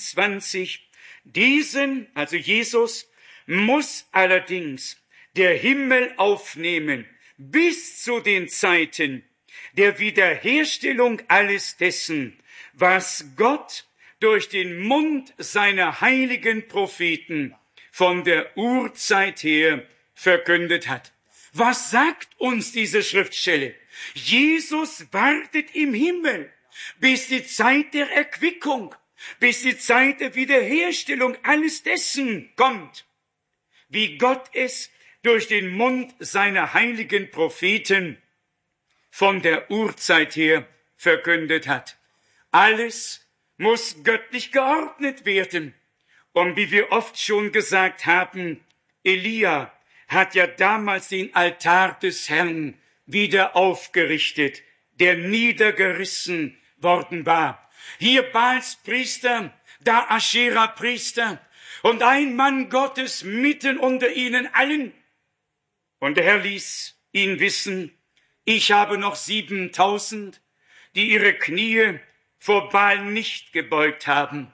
21, diesen, also Jesus, muss allerdings der Himmel aufnehmen bis zu den Zeiten der Wiederherstellung alles dessen, was Gott durch den Mund seiner heiligen Propheten von der Urzeit her verkündet hat. Was sagt uns diese Schriftstelle? Jesus wartet im Himmel, bis die Zeit der Erquickung, bis die Zeit der Wiederherstellung alles dessen kommt, wie Gott es durch den Mund seiner heiligen Propheten von der Urzeit her verkündet hat. Alles muss göttlich geordnet werden. Und wie wir oft schon gesagt haben, Elia hat ja damals den Altar des Herrn wieder aufgerichtet, der niedergerissen worden war. Hier Baals Priester, da Aschera Priester und ein Mann Gottes mitten unter ihnen allen. Und der Herr ließ ihn wissen, ich habe noch 7000, die ihre Knie vor Baal nicht gebeugt haben.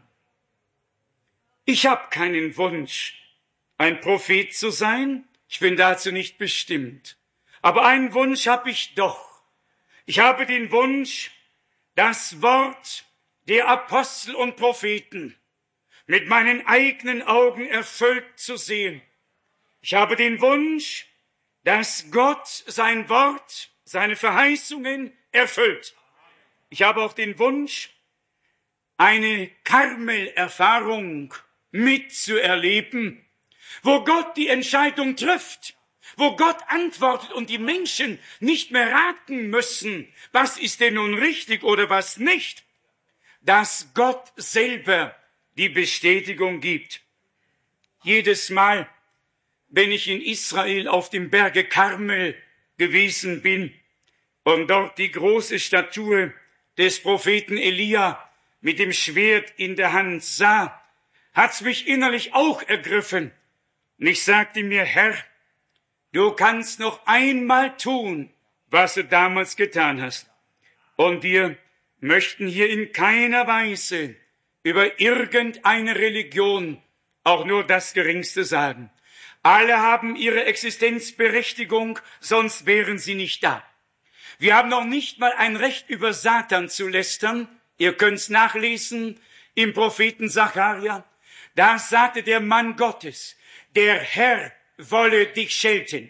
Ich habe keinen Wunsch, ein Prophet zu sein. Ich bin dazu nicht bestimmt. Aber einen Wunsch habe ich doch. Ich habe den Wunsch, das Wort der Apostel und Propheten mit meinen eigenen Augen erfüllt zu sehen. Ich habe den Wunsch, dass Gott sein Wort, seine Verheißungen erfüllt. Ich habe auch den Wunsch, eine Karmel-Erfahrung mitzuerleben, wo Gott die Entscheidung trifft, wo Gott antwortet und die Menschen nicht mehr raten müssen, was ist denn nun richtig oder was nicht, dass Gott selber die Bestätigung gibt. Jedes Mal, wenn ich in Israel auf dem Berge Karmel gewesen bin und dort die große Statue des Propheten Elia mit dem Schwert in der Hand sah, hat's mich innerlich auch ergriffen. Und ich sagte mir, Herr, du kannst noch einmal tun, was du damals getan hast. Und wir möchten hier in keiner Weise über irgendeine Religion auch nur das Geringste sagen. Alle haben ihre Existenzberechtigung, sonst wären sie nicht da. Wir haben noch nicht mal ein Recht, über Satan zu lästern. Ihr könnt's nachlesen im Propheten Sacharja. Da sagte der Mann Gottes, der Herr wolle dich schelten.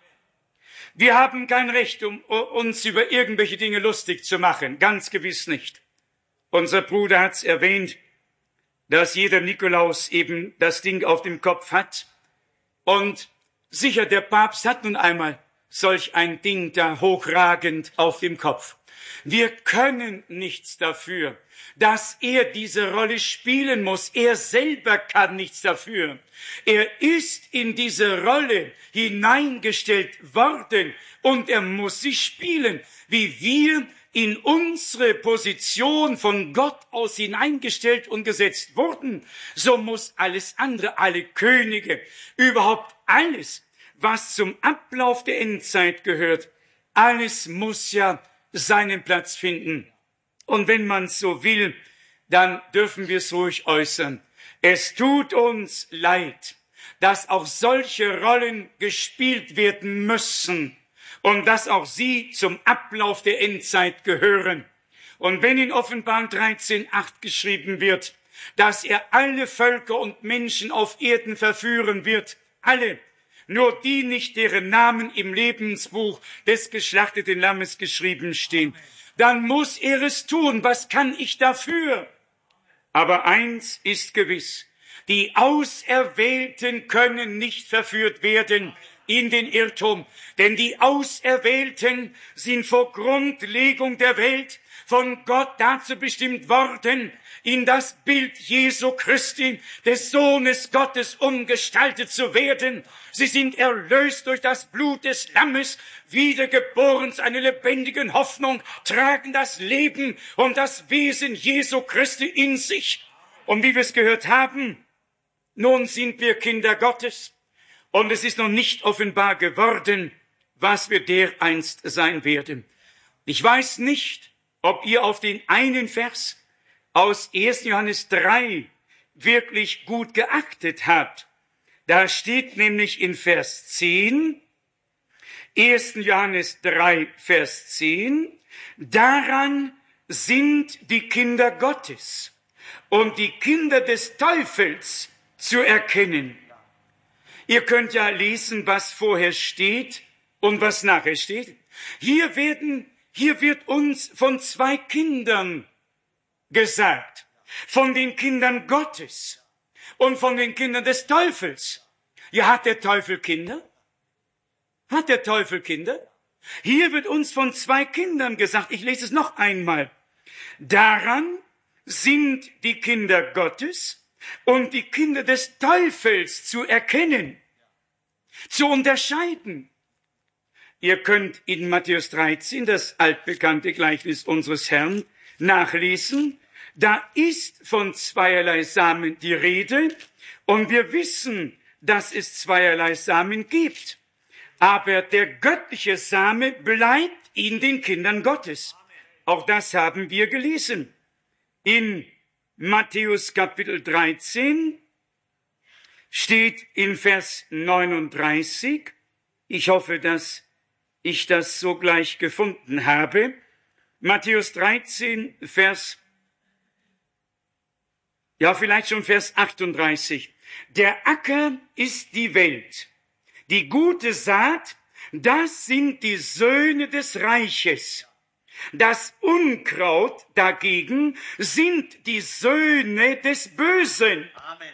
Wir haben kein Recht, um uns über irgendwelche Dinge lustig zu machen. Ganz gewiss nicht. Unser Bruder hat's erwähnt, dass jeder Nikolaus eben das Ding auf dem Kopf hat. Und sicher, der Papst hat nun einmal solch ein Ding da hochragend auf dem Kopf. Wir können nichts dafür, dass er diese Rolle spielen muss. Er selber kann nichts dafür. Er ist in diese Rolle hineingestellt worden und er muss sie spielen, wie wir in unsere Position von Gott aus hineingestellt und gesetzt wurden. So muss alles andere, alle Könige, überhaupt alles, was zum Ablauf der Endzeit gehört, alles muss ja seinen Platz finden. Und wenn man so will, dann dürfen wir es ruhig äußern. Es tut uns leid, dass auch solche Rollen gespielt werden müssen und dass auch sie zum Ablauf der Endzeit gehören. Und wenn in Offenbarung 13,8 geschrieben wird, dass er alle Völker und Menschen auf Erden verführen wird, alle, nur die nicht, deren Namen im Lebensbuch des geschlachteten Lammes geschrieben stehen, dann muss er es tun. Was kann ich dafür? Aber eins ist gewiss, die Auserwählten können nicht verführt werden in den Irrtum, denn die Auserwählten sind vor Grundlegung der Welt von Gott dazu bestimmt worden, in das Bild Jesu Christi, des Sohnes Gottes, umgestaltet zu werden. Sie sind erlöst durch das Blut des Lammes, wiedergeboren zu einer lebendigen Hoffnung, tragen das Leben und das Wesen Jesu Christi in sich. Und wie wir es gehört haben, nun sind wir Kinder Gottes und es ist noch nicht offenbar geworden, was wir dereinst sein werden. Ich weiß nicht, ob ihr auf den einen Vers aus 1. Johannes 3 wirklich gut geachtet habt. Da steht nämlich in Vers 10, 1. Johannes 3, Vers 10, daran sind die Kinder Gottes und die Kinder des Teufels zu erkennen. Ihr könnt ja lesen, was vorher steht und was nachher steht. Hier wird uns von zwei Kindern gesagt, von den Kindern Gottes und von den Kindern des Teufels. Ja, hat der Teufel Kinder? Hat der Teufel Kinder? Hier wird uns von zwei Kindern gesagt, ich lese es noch einmal. Daran sind die Kinder Gottes und die Kinder des Teufels zu erkennen, zu unterscheiden. Ihr könnt in Matthäus 13, das altbekannte Gleichnis unseres Herrn, nachlesen. Da ist von zweierlei Samen die Rede und wir wissen, dass es zweierlei Samen gibt. Aber der göttliche Same bleibt in den Kindern Gottes. Auch das haben wir gelesen. In Matthäus Kapitel 13 steht in Vers 39, ich hoffe, dass ich das sogleich gefunden habe, Matthäus 13, Vers 38. Der Acker ist die Welt. Die gute Saat, das sind die Söhne des Reiches. Das Unkraut dagegen sind die Söhne des Bösen. Amen.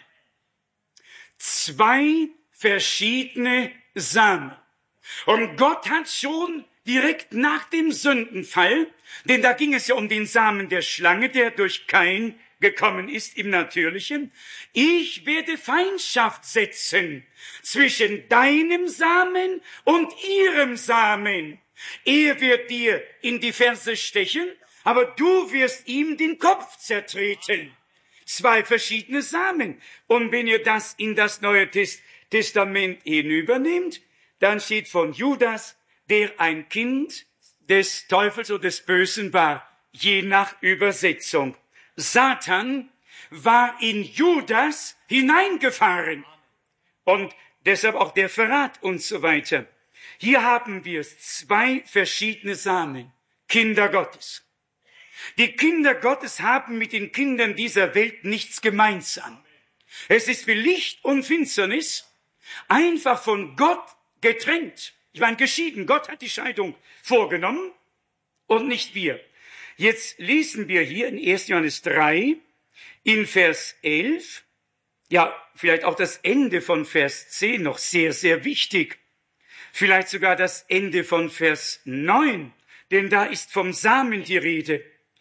Zwei verschiedene Samen. Und Gott hat schon direkt nach dem Sündenfall, denn da ging es ja um den Samen der Schlange, der durch Kain gekommen ist im Natürlichen, ich werde Feindschaft setzen zwischen deinem Samen und ihrem Samen. Er wird dir in die Ferse stechen, aber du wirst ihm den Kopf zertreten. 2 verschiedene Samen. Und wenn ihr das in das Neue Testament hinübernehmt, dann steht von Judas, der ein Kind des Teufels oder des Bösen war, je nach Übersetzung. Satan war in Judas hineingefahren. Und deshalb auch der Verrat und so weiter. Hier haben wir 2 verschiedene Samen, Kinder Gottes. Die Kinder Gottes haben mit den Kindern dieser Welt nichts gemeinsam. Es ist wie Licht und Finsternis, einfach von Gott getrennt. Ich meine, geschieden. Gott hat die Scheidung vorgenommen und nicht wir. Jetzt lesen wir hier in 1. Johannes 3, in Vers 11, ja, vielleicht auch das Ende von Vers 10 noch sehr, sehr wichtig. Vielleicht sogar das Ende von Vers 9, denn da ist vom Samen die Rede.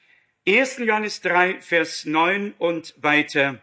1. Johannes 3, Vers 9 und weiter.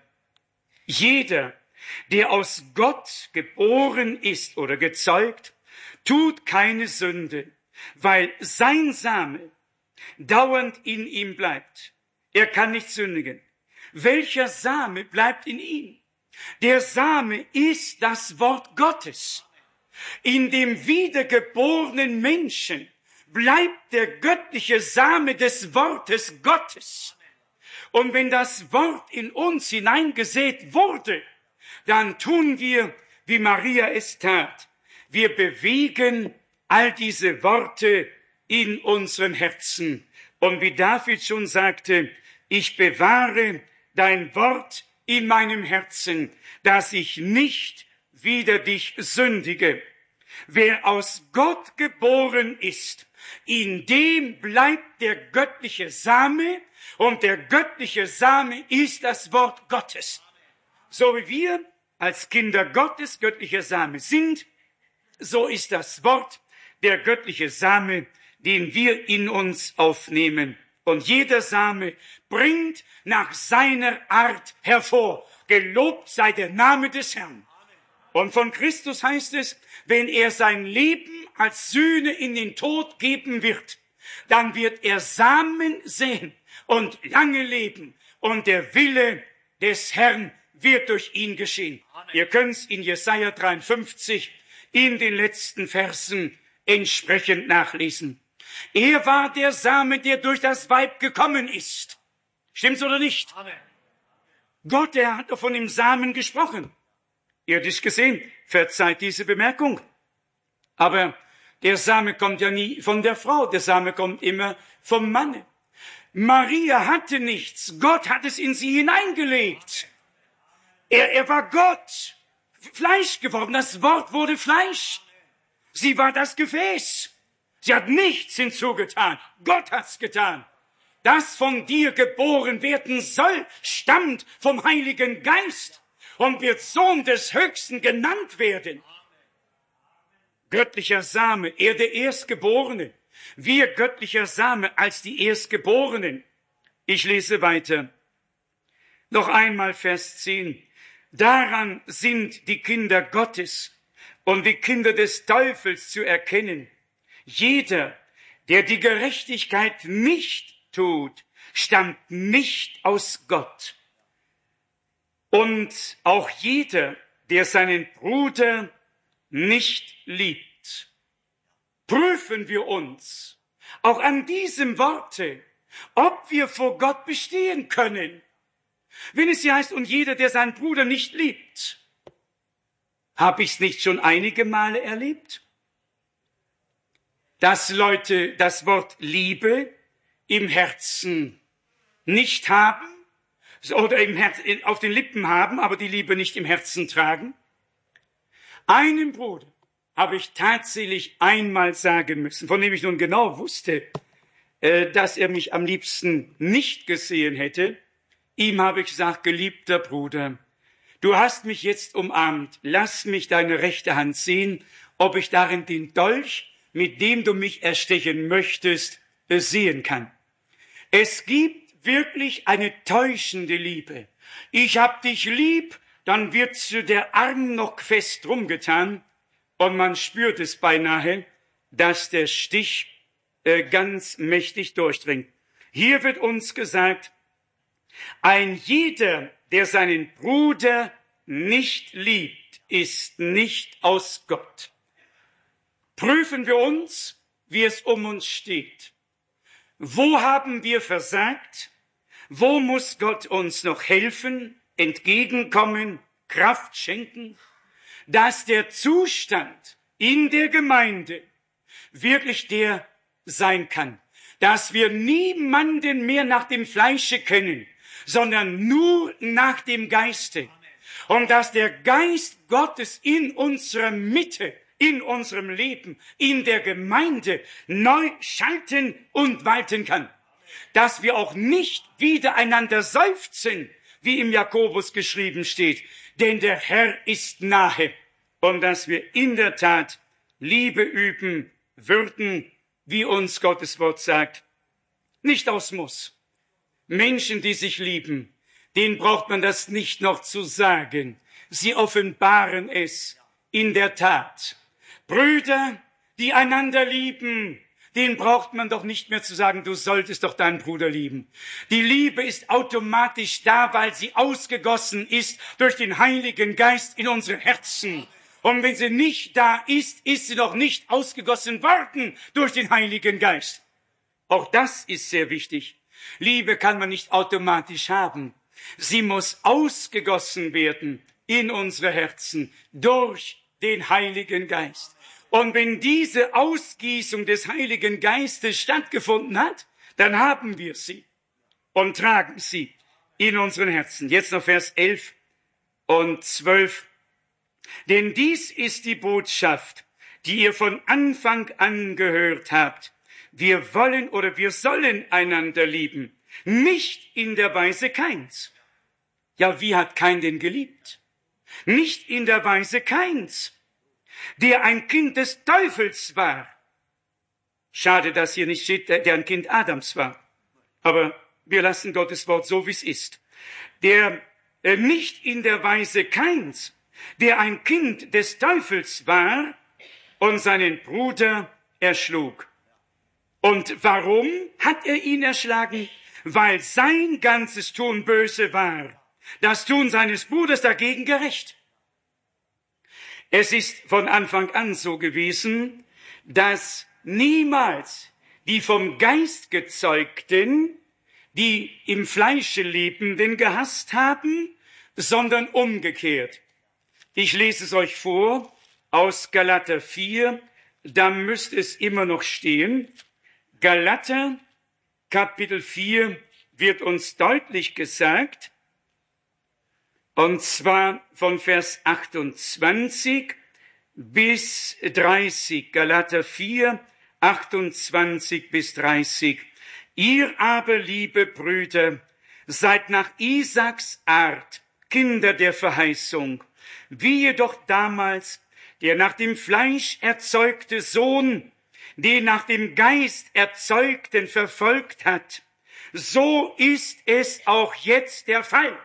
Jeder, der aus Gott geboren ist oder gezeugt, tut keine Sünde, weil sein Same dauernd in ihm bleibt. Er kann nicht sündigen. Welcher Same bleibt in ihm? Der Same ist das Wort Gottes. In dem wiedergeborenen Menschen bleibt der göttliche Same des Wortes Gottes. Und wenn das Wort in uns hineingesät wurde, dann tun wir, wie Maria es tat. Wir bewegen all diese Worte in unseren Herzen. Und wie David schon sagte, ich bewahre dein Wort in meinem Herzen, dass ich nicht wider dich sündige. Wer aus Gott geboren ist, in dem bleibt der göttliche Same, und der göttliche Same ist das Wort Gottes. So wie wir als Kinder Gottes göttlicher Same sind, so ist das Wort der göttliche Same, den wir in uns aufnehmen. Und jeder Same bringt nach seiner Art hervor. Gelobt sei der Name des Herrn. Und von Christus heißt es, wenn er sein Leben als Sühne in den Tod geben wird, dann wird er Samen säen und lange leben. Und der Wille des Herrn wird durch ihn geschehen. Ihr könnt es in Jesaja 53 in den letzten Versen entsprechend nachlesen. Er war der Same, der durch das Weib gekommen ist. Stimmt's oder nicht? Amen. Gott, der hat doch von dem Samen gesprochen. Irdisch gesehen, verzeiht diese Bemerkung. Aber der Same kommt ja nie von der Frau, der Same kommt immer vom Manne. Maria hatte nichts, Gott hat es in sie hineingelegt. Er war Gott, Fleisch geworden, das Wort wurde Fleisch. Sie war das Gefäß. Sie hat nichts hinzugetan, Gott hat's getan. Das von dir geboren werden soll, stammt vom Heiligen Geist und wird Sohn des Höchsten genannt werden. Göttlicher Same, er der Erstgeborene. Wir göttlicher Same als die Erstgeborenen. Ich lese weiter. Noch einmal Vers 10. Daran sind die Kinder Gottes und die Kinder des Teufels zu erkennen. Jeder, der die Gerechtigkeit nicht tut, stammt nicht aus Gott. Und auch jeder, der seinen Bruder nicht liebt. Prüfen wir uns auch an diesem Worte, ob wir vor Gott bestehen können. Wenn es hier heißt, und jeder, der seinen Bruder nicht liebt, habe ich es nicht schon einige Male erlebt? Dass Leute das Wort Liebe im Herzen nicht haben oder im Herzen, auf den Lippen haben, aber die Liebe nicht im Herzen tragen. Einem Bruder habe ich tatsächlich einmal sagen müssen, von dem ich nun genau wusste, dass er mich am liebsten nicht gesehen hätte. Ihm habe ich gesagt, geliebter Bruder, du hast mich jetzt umarmt, lass mich deine rechte Hand sehen, ob ich darin den Dolch, mit dem du mich erstechen möchtest, sehen kann. Es gibt wirklich eine täuschende Liebe. Ich hab dich lieb, dann wird der Arm noch fest rumgetan und man spürt es beinahe, dass der Stich ganz mächtig durchdringt. Hier wird uns gesagt, Ein jeder, der seinen Bruder nicht liebt, ist nicht aus Gott. Prüfen wir uns, wie es um uns steht. Wo haben wir versagt? Wo muss Gott uns noch helfen, entgegenkommen, Kraft schenken, dass der Zustand in der Gemeinde wirklich der sein kann, dass wir niemanden mehr nach dem Fleische kennen, sondern nur nach dem Geiste. Und dass der Geist Gottes in unserer Mitte, in unserem Leben, in der Gemeinde neu schalten und walten kann. Dass wir auch nicht wieder einander seufzen, wie im Jakobus geschrieben steht, denn der Herr ist nahe. Und dass wir in der Tat Liebe üben würden, wie uns Gottes Wort sagt. Nicht aus Muss. Menschen, die sich lieben, denen braucht man das nicht noch zu sagen. Sie offenbaren es in der Tat. Brüder, die einander lieben, denen braucht man doch nicht mehr zu sagen, du solltest doch deinen Bruder lieben. Die Liebe ist automatisch da, weil sie ausgegossen ist durch den Heiligen Geist in unsere Herzen. Und wenn sie nicht da ist, ist sie noch nicht ausgegossen worden durch den Heiligen Geist. Auch das ist sehr wichtig. Liebe kann man nicht automatisch haben. Sie muss ausgegossen werden in unsere Herzen durch den Heiligen Geist. Und wenn diese Ausgießung des Heiligen Geistes stattgefunden hat, dann haben wir sie und tragen sie in unseren Herzen. Jetzt noch Vers 11 und 12. Denn dies ist die Botschaft, die ihr von Anfang an gehört habt. Wir wollen oder wir sollen einander lieben, nicht in der Weise Kains. Ja, wie hat Kain denn geliebt? Nicht in der Weise Kains, der ein Kind des Teufels war. Schade, dass hier nicht steht, der ein Kind Adams war. Aber wir lassen Gottes Wort so, wie es ist. Der nicht in der Weise Kains, der ein Kind des Teufels war und seinen Bruder erschlug. Und warum hat er ihn erschlagen? Weil sein ganzes Tun böse war, das Tun seines Bruders dagegen gerecht. Es ist von Anfang an so gewesen, dass niemals die vom Geist Gezeugten, die im Fleische Lebenden gehasst haben, sondern umgekehrt. Ich lese es euch vor aus Galater 4, da müsste es immer noch stehen. Galater, Kapitel 4, wird uns deutlich gesagt, und zwar von Vers 28 bis 30. Galater 4, 28 bis 30. Ihr aber, liebe Brüder, seid nach Isaaks Art Kinder der Verheißung, wie jedoch damals der nach dem Fleisch erzeugte Sohn den nach dem Geist Erzeugten verfolgt hat, so ist es auch jetzt der Fall.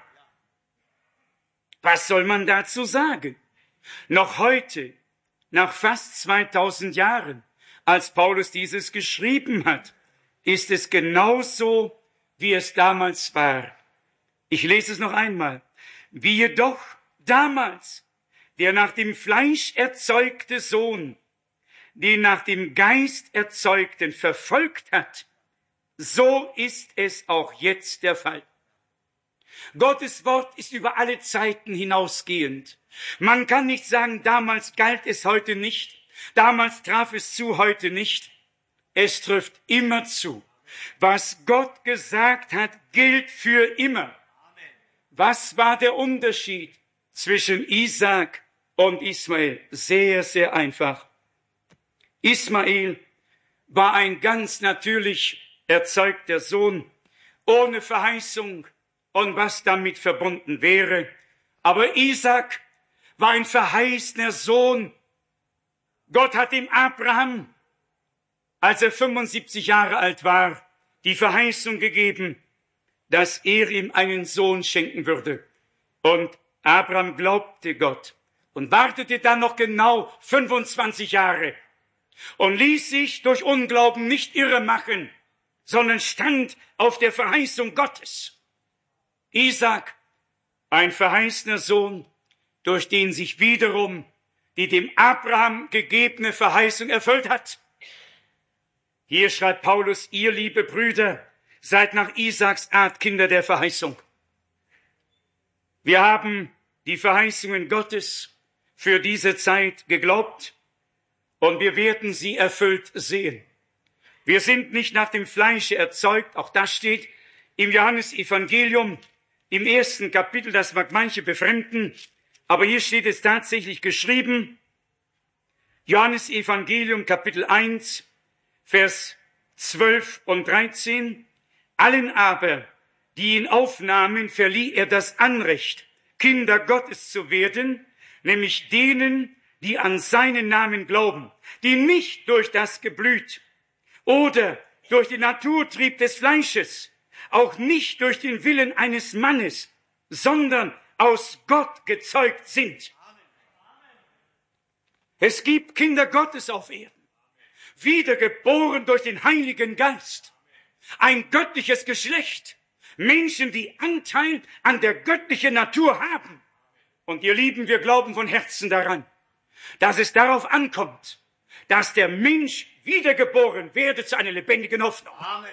Was soll man dazu sagen? Noch heute, nach fast 2000 Jahren, als Paulus dieses geschrieben hat, ist es genauso, wie es damals war. Ich lese es noch einmal. Wie jedoch damals der nach dem Fleisch erzeugte Sohn den nach dem Geist Erzeugten verfolgt hat, so ist es auch jetzt der Fall. Gottes Wort ist über alle Zeiten hinausgehend. Man kann nicht sagen, damals galt es, heute nicht. Damals traf es zu, heute nicht. Es trifft immer zu. Was Gott gesagt hat, gilt für immer. Was war der Unterschied zwischen Isaak und Ismael? Sehr, sehr einfach. Ismael war ein ganz natürlich erzeugter Sohn, ohne Verheißung und was damit verbunden wäre. Aber Isaak war ein verheißener Sohn. Gott hat ihm Abraham, als er 75 Jahre alt war, die Verheißung gegeben, dass er ihm einen Sohn schenken würde. Und Abraham glaubte Gott und wartete dann noch genau 25 Jahre. Und ließ sich durch Unglauben nicht irre machen, sondern stand auf der Verheißung Gottes. Isaak, ein verheißener Sohn, durch den sich wiederum die dem Abraham gegebene Verheißung erfüllt hat. Hier schreibt Paulus, ihr, liebe Brüder, seid nach Isaaks Art Kinder der Verheißung. Wir haben die Verheißungen Gottes für diese Zeit geglaubt und wir werden sie erfüllt sehen. Wir sind nicht nach dem Fleische erzeugt, auch das steht im Johannesevangelium, im 1. Kapitel, das mag manche befremden, aber hier steht es tatsächlich geschrieben, Johannesevangelium, Kapitel 1, Vers 12 und 13, allen aber, die ihn aufnahmen, verlieh er das Anrecht, Kinder Gottes zu werden, nämlich denen, die an seinen Namen glauben, die nicht durch das Geblüt oder durch den Naturtrieb des Fleisches, auch nicht durch den Willen eines Mannes, sondern aus Gott gezeugt sind. Es gibt Kinder Gottes auf Erden, wiedergeboren durch den Heiligen Geist, ein göttliches Geschlecht, Menschen, die Anteil an der göttlichen Natur haben. Und ihr Lieben, wir glauben von Herzen daran, dass es darauf ankommt, dass der Mensch wiedergeboren werde zu einer lebendigen Hoffnung. Amen.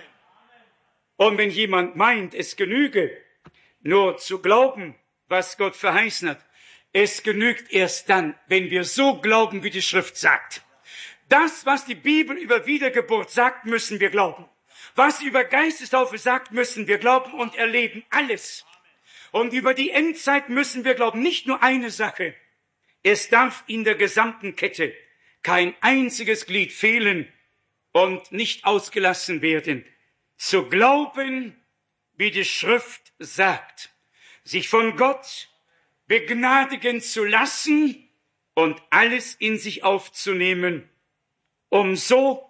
Und wenn jemand meint, es genüge, nur zu glauben, was Gott verheißen hat, es genügt erst dann, wenn wir so glauben, wie die Schrift sagt. Das, was die Bibel über Wiedergeburt sagt, müssen wir glauben. Was über Geistestaufe sagt, müssen wir glauben und erleben. Alles. Und über die Endzeit müssen wir glauben. Nicht nur eine Sache. Es darf in der gesamten Kette kein einziges Glied fehlen und nicht ausgelassen werden. Zu glauben, wie die Schrift sagt. Sich von Gott begnadigen zu lassen und alles in sich aufzunehmen, um so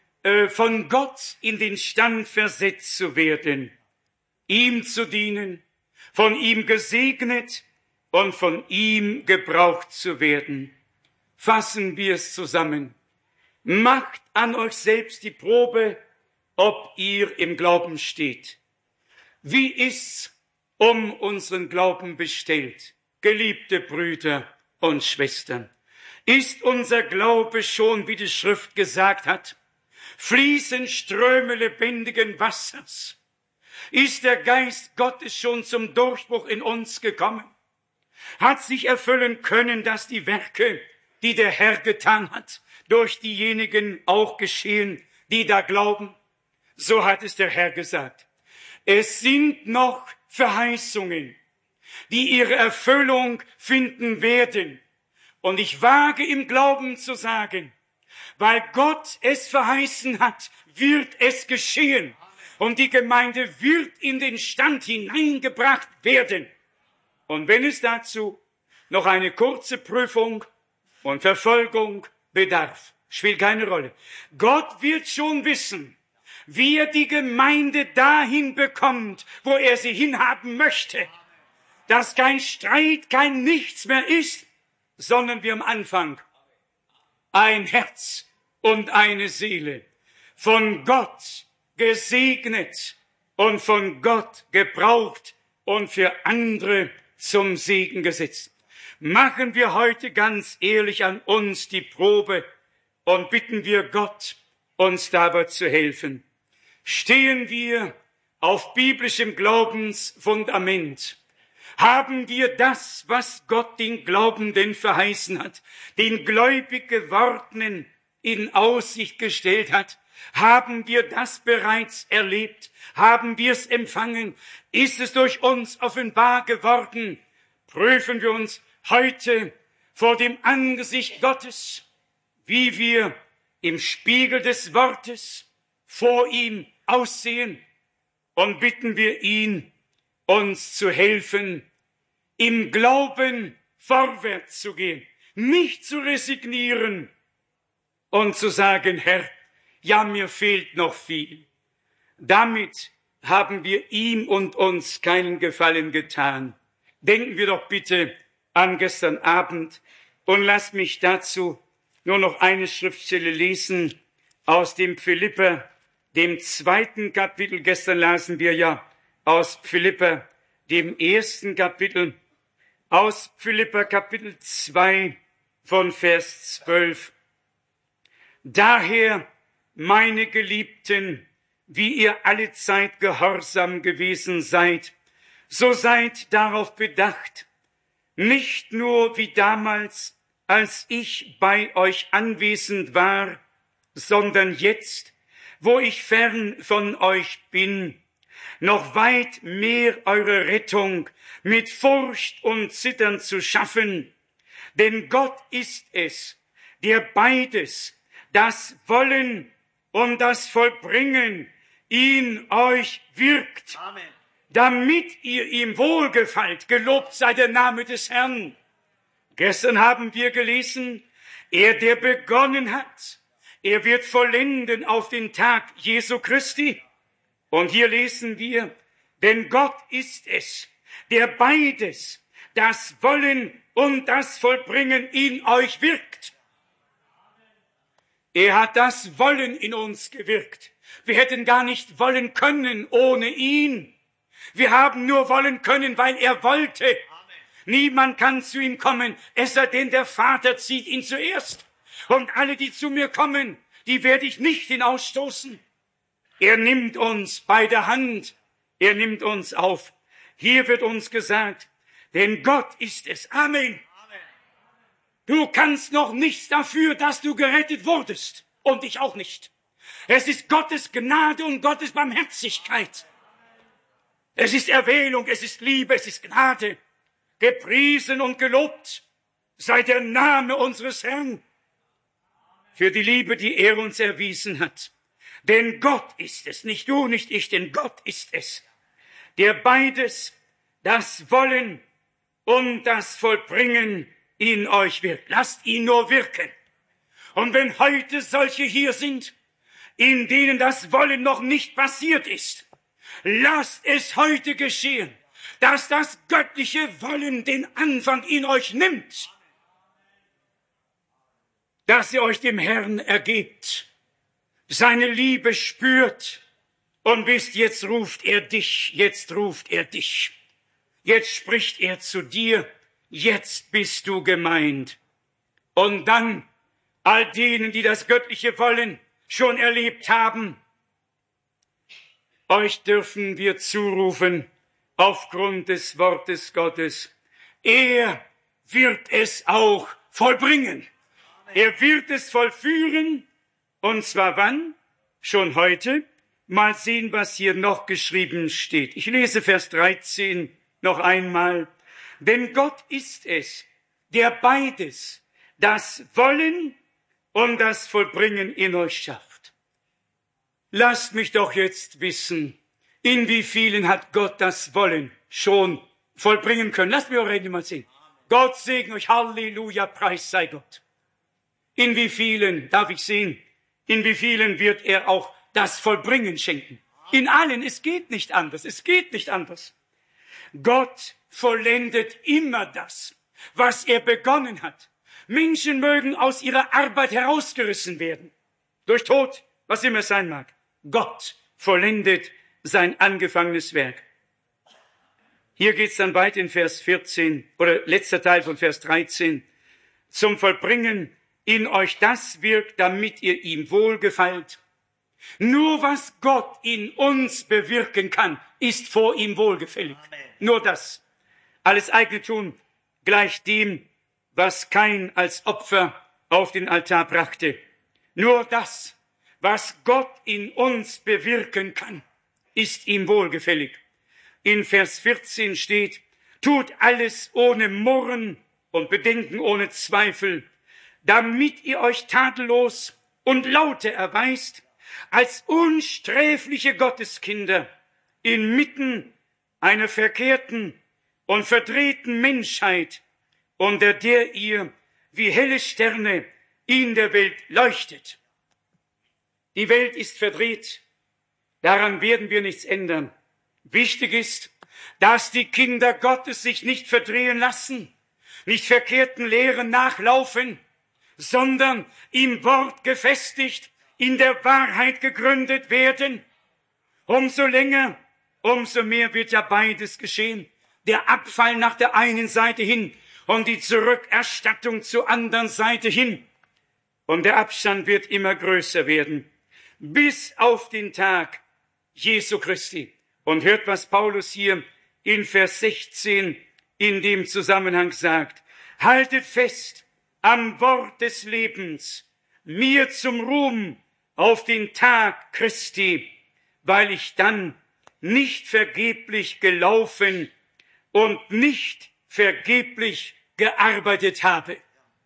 von Gott in den Stand versetzt zu werden, ihm zu dienen, von ihm gesegnet und von ihm gebraucht zu werden. Fassen wir es zusammen. Macht an euch selbst die Probe, ob ihr im Glauben steht. Wie ist's um unseren Glauben bestellt, geliebte Brüder und Schwestern? Ist unser Glaube schon, wie die Schrift gesagt hat, fließen Ströme lebendigen Wassers? Ist der Geist Gottes schon zum Durchbruch in uns gekommen? Hat sich erfüllen können, dass die Werke, die der Herr getan hat, durch diejenigen auch geschehen, die da glauben? So hat es der Herr gesagt. Es sind noch Verheißungen, die ihre Erfüllung finden werden. Und ich wage im Glauben zu sagen, weil Gott es verheißen hat, wird es geschehen. Und die Gemeinde wird in den Stand hineingebracht werden. Und wenn es dazu noch eine kurze Prüfung und Verfolgung bedarf, spielt keine Rolle. Gott wird schon wissen, wie er die Gemeinde dahin bekommt, wo er sie hinhaben möchte. Dass kein Streit, kein Nichts mehr ist, sondern wir am Anfang ein Herz und eine Seele, von Gott gesegnet und von Gott gebraucht und für andere zum Segen gesetzt. Machen wir heute ganz ehrlich an uns die Probe und bitten wir Gott, uns dabei zu helfen. Stehen wir auf biblischem Glaubensfundament? Haben wir das, was Gott den Glaubenden verheißen hat, den gläubig Gewordenen in Aussicht gestellt hat? Haben wir das bereits erlebt? Haben wir es empfangen? Ist es durch uns offenbar geworden? Prüfen wir uns heute vor dem Angesicht Gottes, wie wir im Spiegel des Wortes vor ihm aussehen, und bitten wir ihn, uns zu helfen, im Glauben vorwärts zu gehen, nicht zu resignieren und zu sagen, Herr, ja, mir fehlt noch viel. Damit haben wir ihm und uns keinen Gefallen getan. Denken wir doch bitte an gestern Abend und lasst mich dazu nur noch eine Schriftstelle lesen aus dem Philipper, dem 2. Kapitel. Gestern lasen wir ja aus Philipper, dem ersten Kapitel aus Philipper Kapitel 2 von Vers 12. Daher, meine Geliebten, wie ihr allezeit gehorsam gewesen seid, so seid darauf bedacht, nicht nur wie damals, als ich bei euch anwesend war, sondern jetzt, wo ich fern von euch bin, noch weit mehr eure Rettung mit Furcht und Zittern zu schaffen. Denn Gott ist es, der beides, das Wollen und das Vollbringen, in euch wirkt. Amen. Damit ihr ihm wohlgefallt, gelobt sei der Name des Herrn. Gestern haben wir gelesen, er, der begonnen hat, er wird vollenden auf den Tag Jesu Christi. Und hier lesen wir, denn Gott ist es, der beides, das Wollen und das Vollbringen in euch wirkt. Er hat das Wollen in uns gewirkt. Wir hätten gar nicht wollen können ohne ihn. Wir haben nur wollen können, weil er wollte. Amen. Niemand kann zu ihm kommen, es sei denn, der Vater zieht ihn zuerst. Und alle, die zu mir kommen, die werde ich nicht hinausstoßen. Er nimmt uns bei der Hand. Er nimmt uns auf. Hier wird uns gesagt, denn Gott ist es. Amen. Du kannst noch nichts dafür, dass du gerettet wurdest. Und ich auch nicht. Es ist Gottes Gnade und Gottes Barmherzigkeit. Es ist Erwählung, es ist Liebe, es ist Gnade. Gepriesen und gelobt sei der Name unseres Herrn für die Liebe, die er uns erwiesen hat. Denn Gott ist es, nicht du, nicht ich, denn Gott ist es, der beides, das Wollen und das Vollbringen in euch wirkt. Lasst ihn nur wirken. Und wenn heute solche hier sind, in denen das Wollen noch nicht passiert ist, lasst es heute geschehen, dass das göttliche Wollen den Anfang in euch nimmt, dass ihr euch dem Herrn ergebt, seine Liebe spürt und wisst, jetzt ruft er dich, jetzt ruft er dich, jetzt spricht er zu dir, jetzt bist du gemeint. Und dann all denen, die das göttliche Wollen schon erlebt haben, euch dürfen wir zurufen, aufgrund des Wortes Gottes, er wird es auch vollbringen. Er wird es vollführen. Und zwar wann? Schon heute. Mal sehen, was hier noch geschrieben steht. Ich lese Vers 13 noch einmal. Denn Gott ist es, der beides, das Wollen und das Vollbringen in euch schafft. Lasst mich doch jetzt wissen, in wie vielen hat Gott das Wollen schon vollbringen können. Lasst mich eure Hände mal sehen. Gott segne euch. Halleluja, Preis sei Gott. In wie vielen, darf ich sehen, in wie vielen wird er auch das Vollbringen schenken? In allen, es geht nicht anders, es geht nicht anders. Gott vollendet immer das, was er begonnen hat. Menschen mögen aus ihrer Arbeit herausgerissen werden, durch Tod, was immer es sein mag. Gott vollendet sein angefangenes Werk. Hier geht's dann weiter in Vers 14, oder letzter Teil von Vers 13. Zum Vollbringen in euch das wirkt, damit ihr ihm wohlgefällt. Nur was Gott in uns bewirken kann, ist vor ihm wohlgefällig. Amen. Nur das. Alles Eigentum gleicht dem, was Kain als Opfer auf den Altar brachte. Nur das, was Gott in uns bewirken kann, ist ihm wohlgefällig. In Vers 14 steht, tut alles ohne Murren und Bedenken ohne Zweifel, damit ihr euch tadellos und laute erweist, als unsträfliche Gotteskinder inmitten einer verkehrten und verdrehten Menschheit, unter der ihr wie helle Sterne in der Welt leuchtet. Die Welt ist verdreht, daran werden wir nichts ändern. Wichtig ist, dass die Kinder Gottes sich nicht verdrehen lassen, nicht verkehrten Lehren nachlaufen, sondern im Wort gefestigt, in der Wahrheit gegründet werden. Umso länger, umso mehr wird ja beides geschehen. der Abfall nach der einen Seite hin und die Zurückerstattung zur anderen Seite hin. Und der Abstand wird immer größer werden, bis auf den Tag Jesu Christi. Und hört, was Paulus hier in Vers 16 in dem Zusammenhang sagt. Haltet fest am Wort des Lebens, mir zum Ruhm auf den Tag Christi, weil ich dann nicht vergeblich gelaufen und nicht vergeblich gearbeitet habe.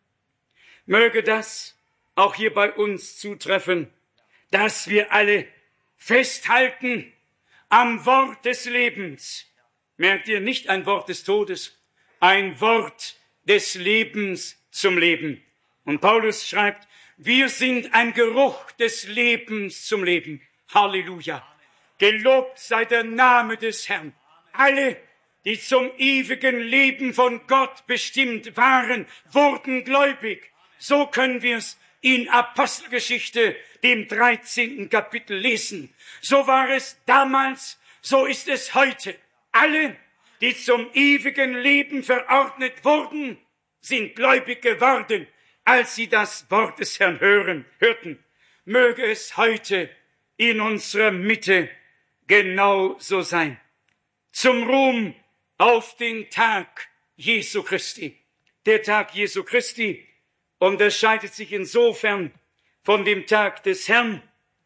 Möge das auch hier bei uns zutreffen, dass wir alle festhalten am Wort des Lebens. Merkt ihr, nicht ein Wort des Todes, ein Wort des Lebens zum Leben. Und Paulus schreibt, wir sind ein Geruch des Lebens zum Leben. Halleluja. Gelobt sei der Name des Herrn. Alle, die zum ewigen Leben von Gott bestimmt waren, wurden gläubig. So können wir es in Apostelgeschichte, dem 13. Kapitel lesen. So war es damals, so ist es heute. Alle, die zum ewigen Leben verordnet wurden, sind gläubig geworden, als sie das Wort des Herrn hörten. Möge es heute in unserer Mitte genau so sein. Zum Ruhm auf den Tag Jesu Christi. Der Tag Jesu Christi unterscheidet sich insofern von dem Tag des Herrn.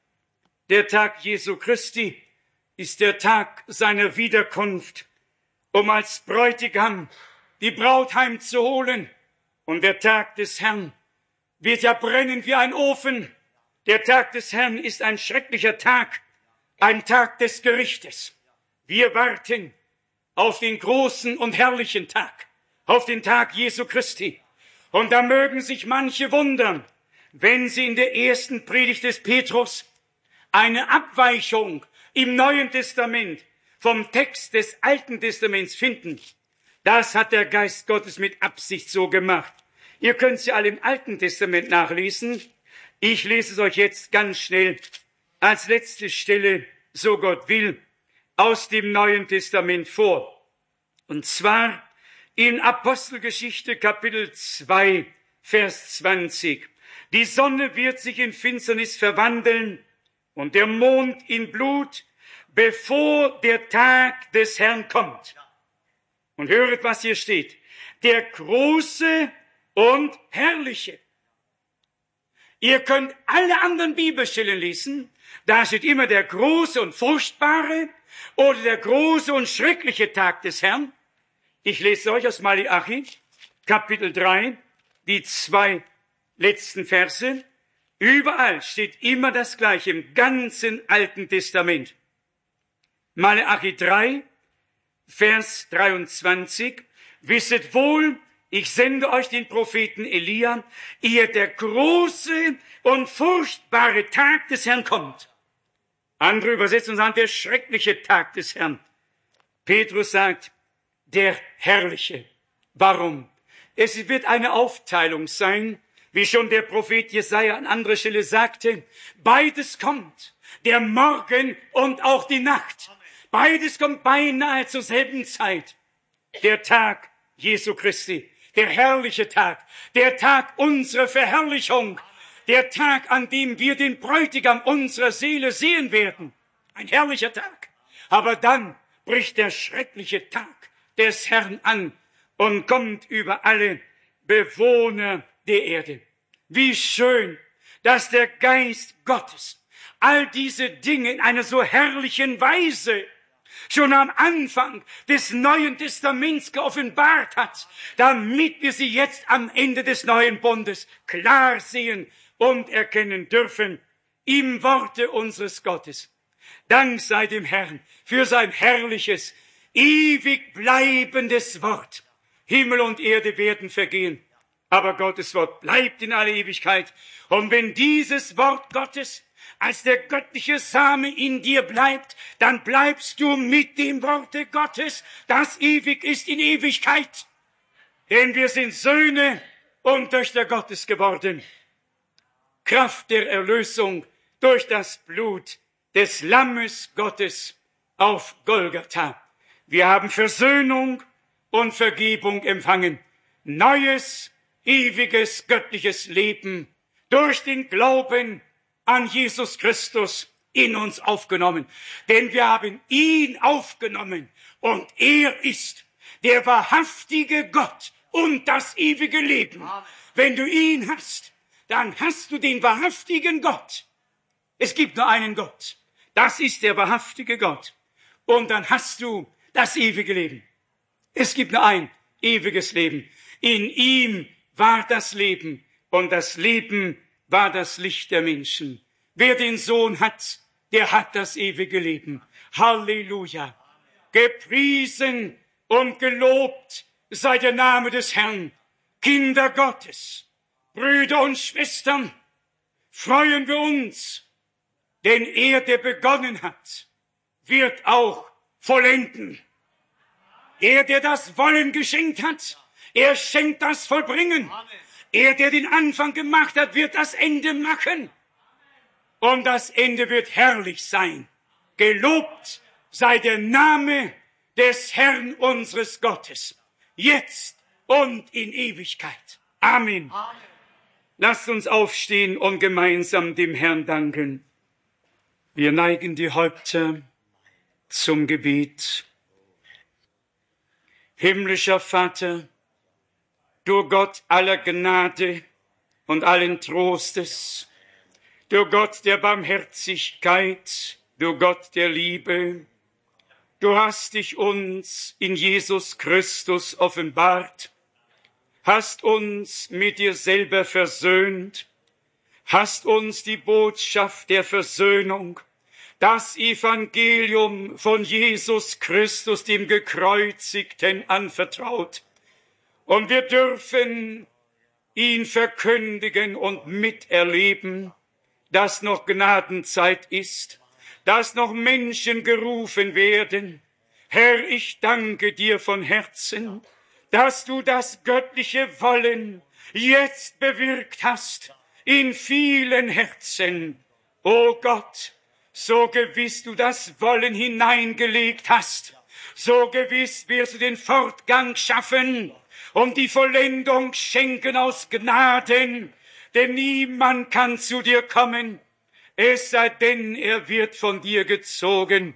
Der Tag Jesu Christi ist der Tag seiner Wiederkunft, um als Bräutigam die Braut heimzuholen. Und der Tag des Herrn wird ja brennen wie ein Ofen. Der Tag des Herrn ist ein schrecklicher Tag, ein Tag des Gerichtes. Wir warten auf den großen und herrlichen Tag, auf den Tag Jesu Christi. Und da mögen sich manche wundern, wenn sie in der ersten Predigt des Petrus eine Abweichung im Neuen Testament vom Text des Alten Testaments finden. Das hat der Geist Gottes mit Absicht so gemacht. Ihr könnt sie alle im Alten Testament nachlesen. Ich lese es euch jetzt ganz schnell als letzte Stelle, so Gott will, aus dem Neuen Testament vor. Und zwar in Apostelgeschichte Kapitel 2, Vers 20. Die Sonne wird sich in Finsternis verwandeln und der Mond in Blut, bevor der Tag des Herrn kommt. Und höret, was hier steht. Der große und herrliche. Ihr könnt alle anderen Bibelstellen lesen. Da steht immer der große und furchtbare oder der große und schreckliche Tag des Herrn. Ich lese euch aus Malachi, Kapitel 3, die 2 letzten Verse. Überall steht immer das Gleiche im ganzen Alten Testament. Malachi 3, Vers 23. Wisset wohl, ich sende euch den Propheten Elia, ehe der große und furchtbare Tag des Herrn kommt. Andere Übersetzungen sagen, der schreckliche Tag des Herrn. Petrus sagt, der herrliche. Warum? Es wird eine Aufteilung sein, wie schon der Prophet Jesaja an anderer Stelle sagte. Beides kommt, der Morgen und auch die Nacht. Beides kommt beinahe zur selben Zeit. Der Tag Jesu Christi, der herrliche Tag, der Tag unserer Verherrlichung, der Tag, an dem wir den Bräutigam unserer Seele sehen werden. Ein herrlicher Tag. Aber dann bricht der schreckliche Tag des Herrn an und kommt über alle Bewohner der Erde. Wie schön, dass der Geist Gottes all diese Dinge in einer so herrlichen Weise schon am Anfang des Neuen Testaments geoffenbart hat, damit wir sie jetzt am Ende des Neuen Bundes klar sehen und erkennen dürfen im Worte unseres Gottes. Dank sei dem Herrn für sein herrliches, ewig bleibendes Wort. Himmel und Erde werden vergehen, aber Gottes Wort bleibt in aller Ewigkeit. Und wenn dieses Wort Gottes als der göttliche Same in dir bleibt, dann bleibst du mit dem Worte Gottes, das ewig ist in Ewigkeit. Denn wir sind Söhne und Töchter Gottes geworden. Kraft der Erlösung durch das Blut des Lammes Gottes auf Golgatha. Wir haben Versöhnung und Vergebung empfangen. Neues, ewiges, göttliches Leben durch den Glauben an Jesus Christus in uns aufgenommen. Denn wir haben ihn aufgenommen und er ist der wahrhaftige Gott und das ewige Leben. Wenn du ihn hast, dann hast du den wahrhaftigen Gott. Es gibt nur einen Gott. Das ist der wahrhaftige Gott. Und dann hast du das ewige Leben. Es gibt nur ein ewiges Leben. In ihm war das Leben und das Leben war das Licht der Menschen. Wer den Sohn hat, der hat das ewige Leben. Halleluja. Gepriesen und gelobt sei der Name des Herrn. Kinder Gottes, Brüder und Schwestern, freuen wir uns, denn er, der begonnen hat, wird auch vollenden. Er, der das Wollen geschenkt hat, er schenkt das Vollbringen. Er, der den Anfang gemacht hat, wird das Ende machen. Und das Ende wird herrlich sein. Gelobt sei der Name des Herrn unseres Gottes, jetzt und in Ewigkeit. Amen. Amen. Lasst uns aufstehen und gemeinsam dem Herrn danken. Wir neigen die Häupter zum Gebet. Himmlischer Vater, du Gott aller Gnade und allen Trostes, du Gott der Barmherzigkeit, du Gott der Liebe, du hast dich uns in Jesus Christus offenbart, hast uns mit dir selber versöhnt, hast uns die Botschaft der Versöhnung, das Evangelium von Jesus Christus, dem Gekreuzigten, anvertraut. Und wir dürfen ihn verkündigen und miterleben, dass noch Gnadenzeit ist, dass noch Menschen gerufen werden. Herr, ich danke dir von Herzen, dass du das göttliche Wollen jetzt bewirkt hast in vielen Herzen. O Gott, so gewiss du das Wollen hineingelegt hast, so gewiss wirst du den Fortgang schaffen und die Vollendung schenken aus Gnaden, denn niemand kann zu dir kommen, es sei denn, er wird von dir gezogen.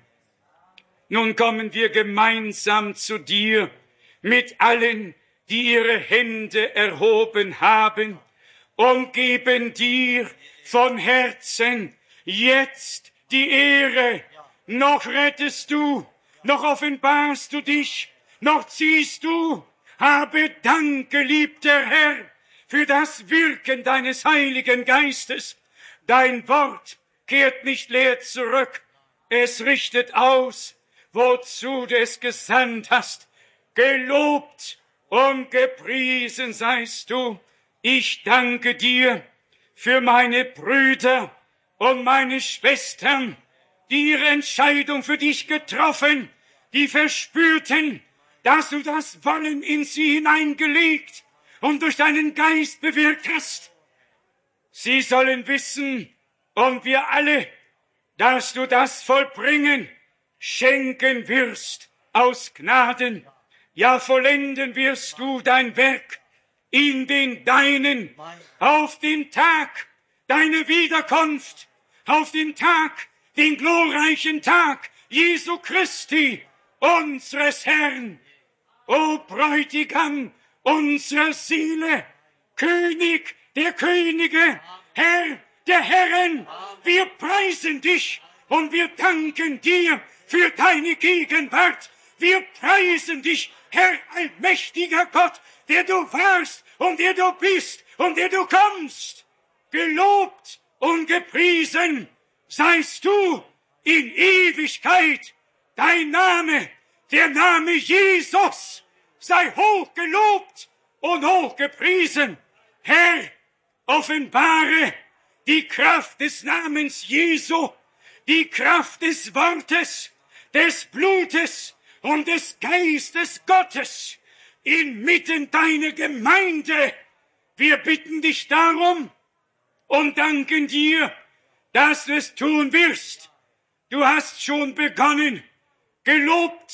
Nun kommen wir gemeinsam zu dir mit allen, die ihre Hände erhoben haben und geben dir von Herzen jetzt die Ehre. Noch rettest du, noch offenbarst du dich, noch ziehst du. Habe Dank, geliebter Herr, für das Wirken deines Heiligen Geistes. Dein Wort kehrt nicht leer zurück. Es richtet aus, wozu du es gesandt hast. Gelobt und gepriesen seist du. Ich danke dir für meine Brüder und meine Schwestern, die ihre Entscheidung für dich getroffen, die verspürten, dass du das Wollen in sie hineingelegt und durch deinen Geist bewirkt hast. Sie sollen wissen, und wir alle, dass du das Vollbringen schenken wirst aus Gnaden. Ja, vollenden wirst du dein Werk in den Deinen auf den Tag deiner Wiederkunft, auf den Tag, den glorreichen Tag Jesu Christi, unseres Herrn. O Bräutigam unserer Seele, König der Könige, Herr der Herren, wir preisen dich und wir danken dir für deine Gegenwart. Wir preisen dich, Herr allmächtiger Gott, der du warst und der du bist und der du kommst. Gelobt und gepriesen seist du in Ewigkeit. Dein Name, der Name Jesus, sei hoch gelobt und hoch gepriesen. Herr, offenbare die Kraft des Namens Jesu, die Kraft des Wortes, des Blutes und des Geistes Gottes inmitten deiner Gemeinde. Wir bitten dich darum und danken dir, dass du es tun wirst. Du hast schon begonnen. Gelobt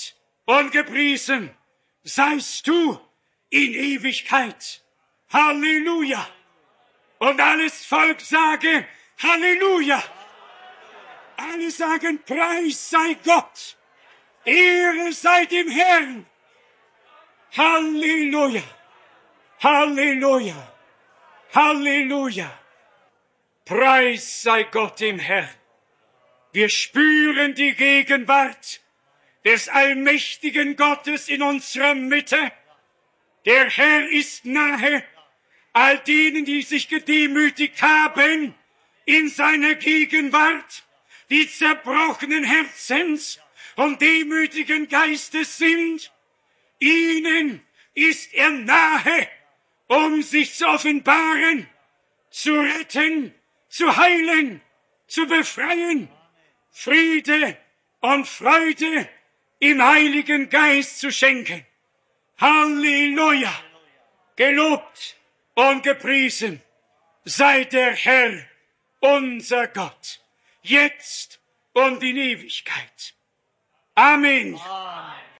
und gepriesen seist du in Ewigkeit. Halleluja. Und alles Volk sage Halleluja. Alle sagen, Preis sei Gott. Ehre sei dem Herrn. Halleluja. Halleluja. Halleluja. Preis sei Gott dem Herrn. Wir spüren die Gegenwart des allmächtigen Gottes in unserer Mitte. Der Herr ist nahe all denen, die sich gedemütigt haben in seiner Gegenwart, die zerbrochenen Herzens und demütigen Geistes sind. Ihnen ist er nahe, um sich zu offenbaren, zu retten, zu heilen, zu befreien, Friede und Freude im Heiligen Geist zu schenken. Halleluja! Gelobt und gepriesen sei der Herr, unser Gott, jetzt und in Ewigkeit. Amen.